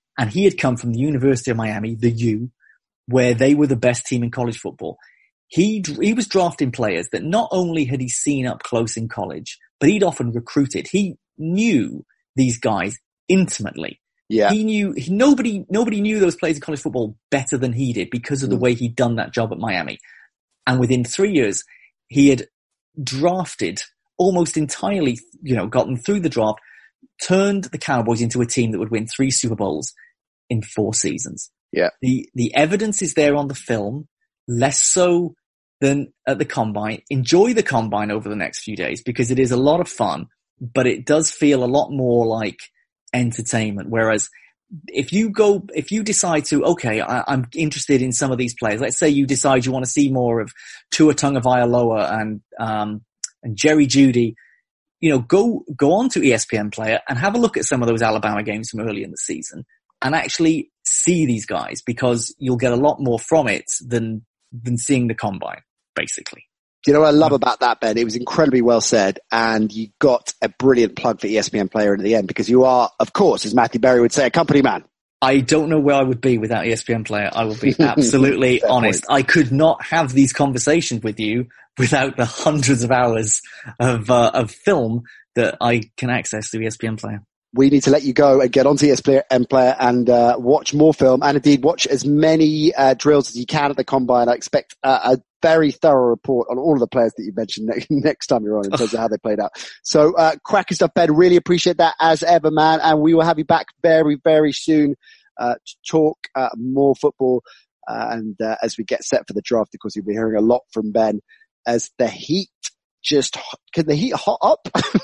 And he had come from the University of Miami, the U, where they were the best team in college football. He was drafting players that not only had he seen up close in college, but he'd often recruited. He knew these guys intimately. Yeah. He knew, nobody knew those players in college football better than he did because of the way he'd done that job at Miami. And within 3 years, he had drafted almost entirely, gotten through the draft, turned the Cowboys into a team that would win 3 Super Bowls in 4 seasons. Yeah. The evidence is there on the film, less so than at the Combine. Enjoy the Combine over the next few days because it is a lot of fun, but it does feel a lot more like entertainment. Whereas if you decide to, okay, I'm interested in some of these players. Let's say you decide you want to see more of Tua Tagovailoa and Jerry Jeudy, go on to ESPN Player and have a look at some of those Alabama games from early in the season and actually see these guys because you'll get a lot more from it than seeing the Combine, basically. Do you know what I love about that, Ben? It was incredibly well said, and you got a brilliant plug for ESPN Player at the end because you are, of course, as Matthew Berry would say, a company man. I don't know where I would be without ESPN Player. I will be absolutely honest. I could not have these conversations with you without the hundreds of hours of film that I can access through ESPN Player. We need to let you go and get onto ESPN Player and watch more film and indeed watch as many drills as you can at the Combine. I expect a very thorough report on all of the players that you mentioned next time you're on in terms of how they played out. So cracking stuff, Ben. Really appreciate that as ever, man. And we will have you back very, very soon to talk more football. And as we get set for the draft, of course, you'll be hearing a lot from Ben as the Heat can the Heat hot up?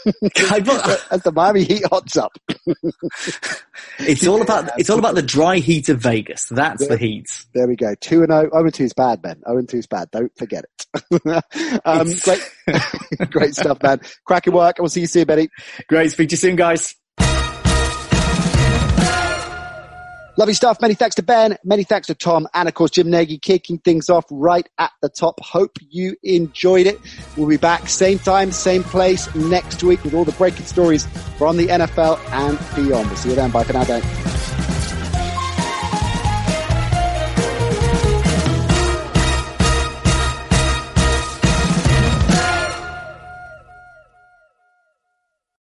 As the Miami Heat hots up. It's all about the dry heat of Vegas. That's the Heat. There we go. 2-0. 0-2 is bad, Ben. 0-2 is bad. Don't forget it. Great stuff, man. Cracking work. We'll see you soon, Benny. Great. Speak to you soon, guys. Lovely stuff. Many thanks to Ben. Many thanks to Tom. And of course, Jim Nagy kicking things off right at the top. Hope you enjoyed it. We'll be back same time, same place next week with all the breaking stories from the NFL and beyond. We'll see you then. Bye for now, Ben.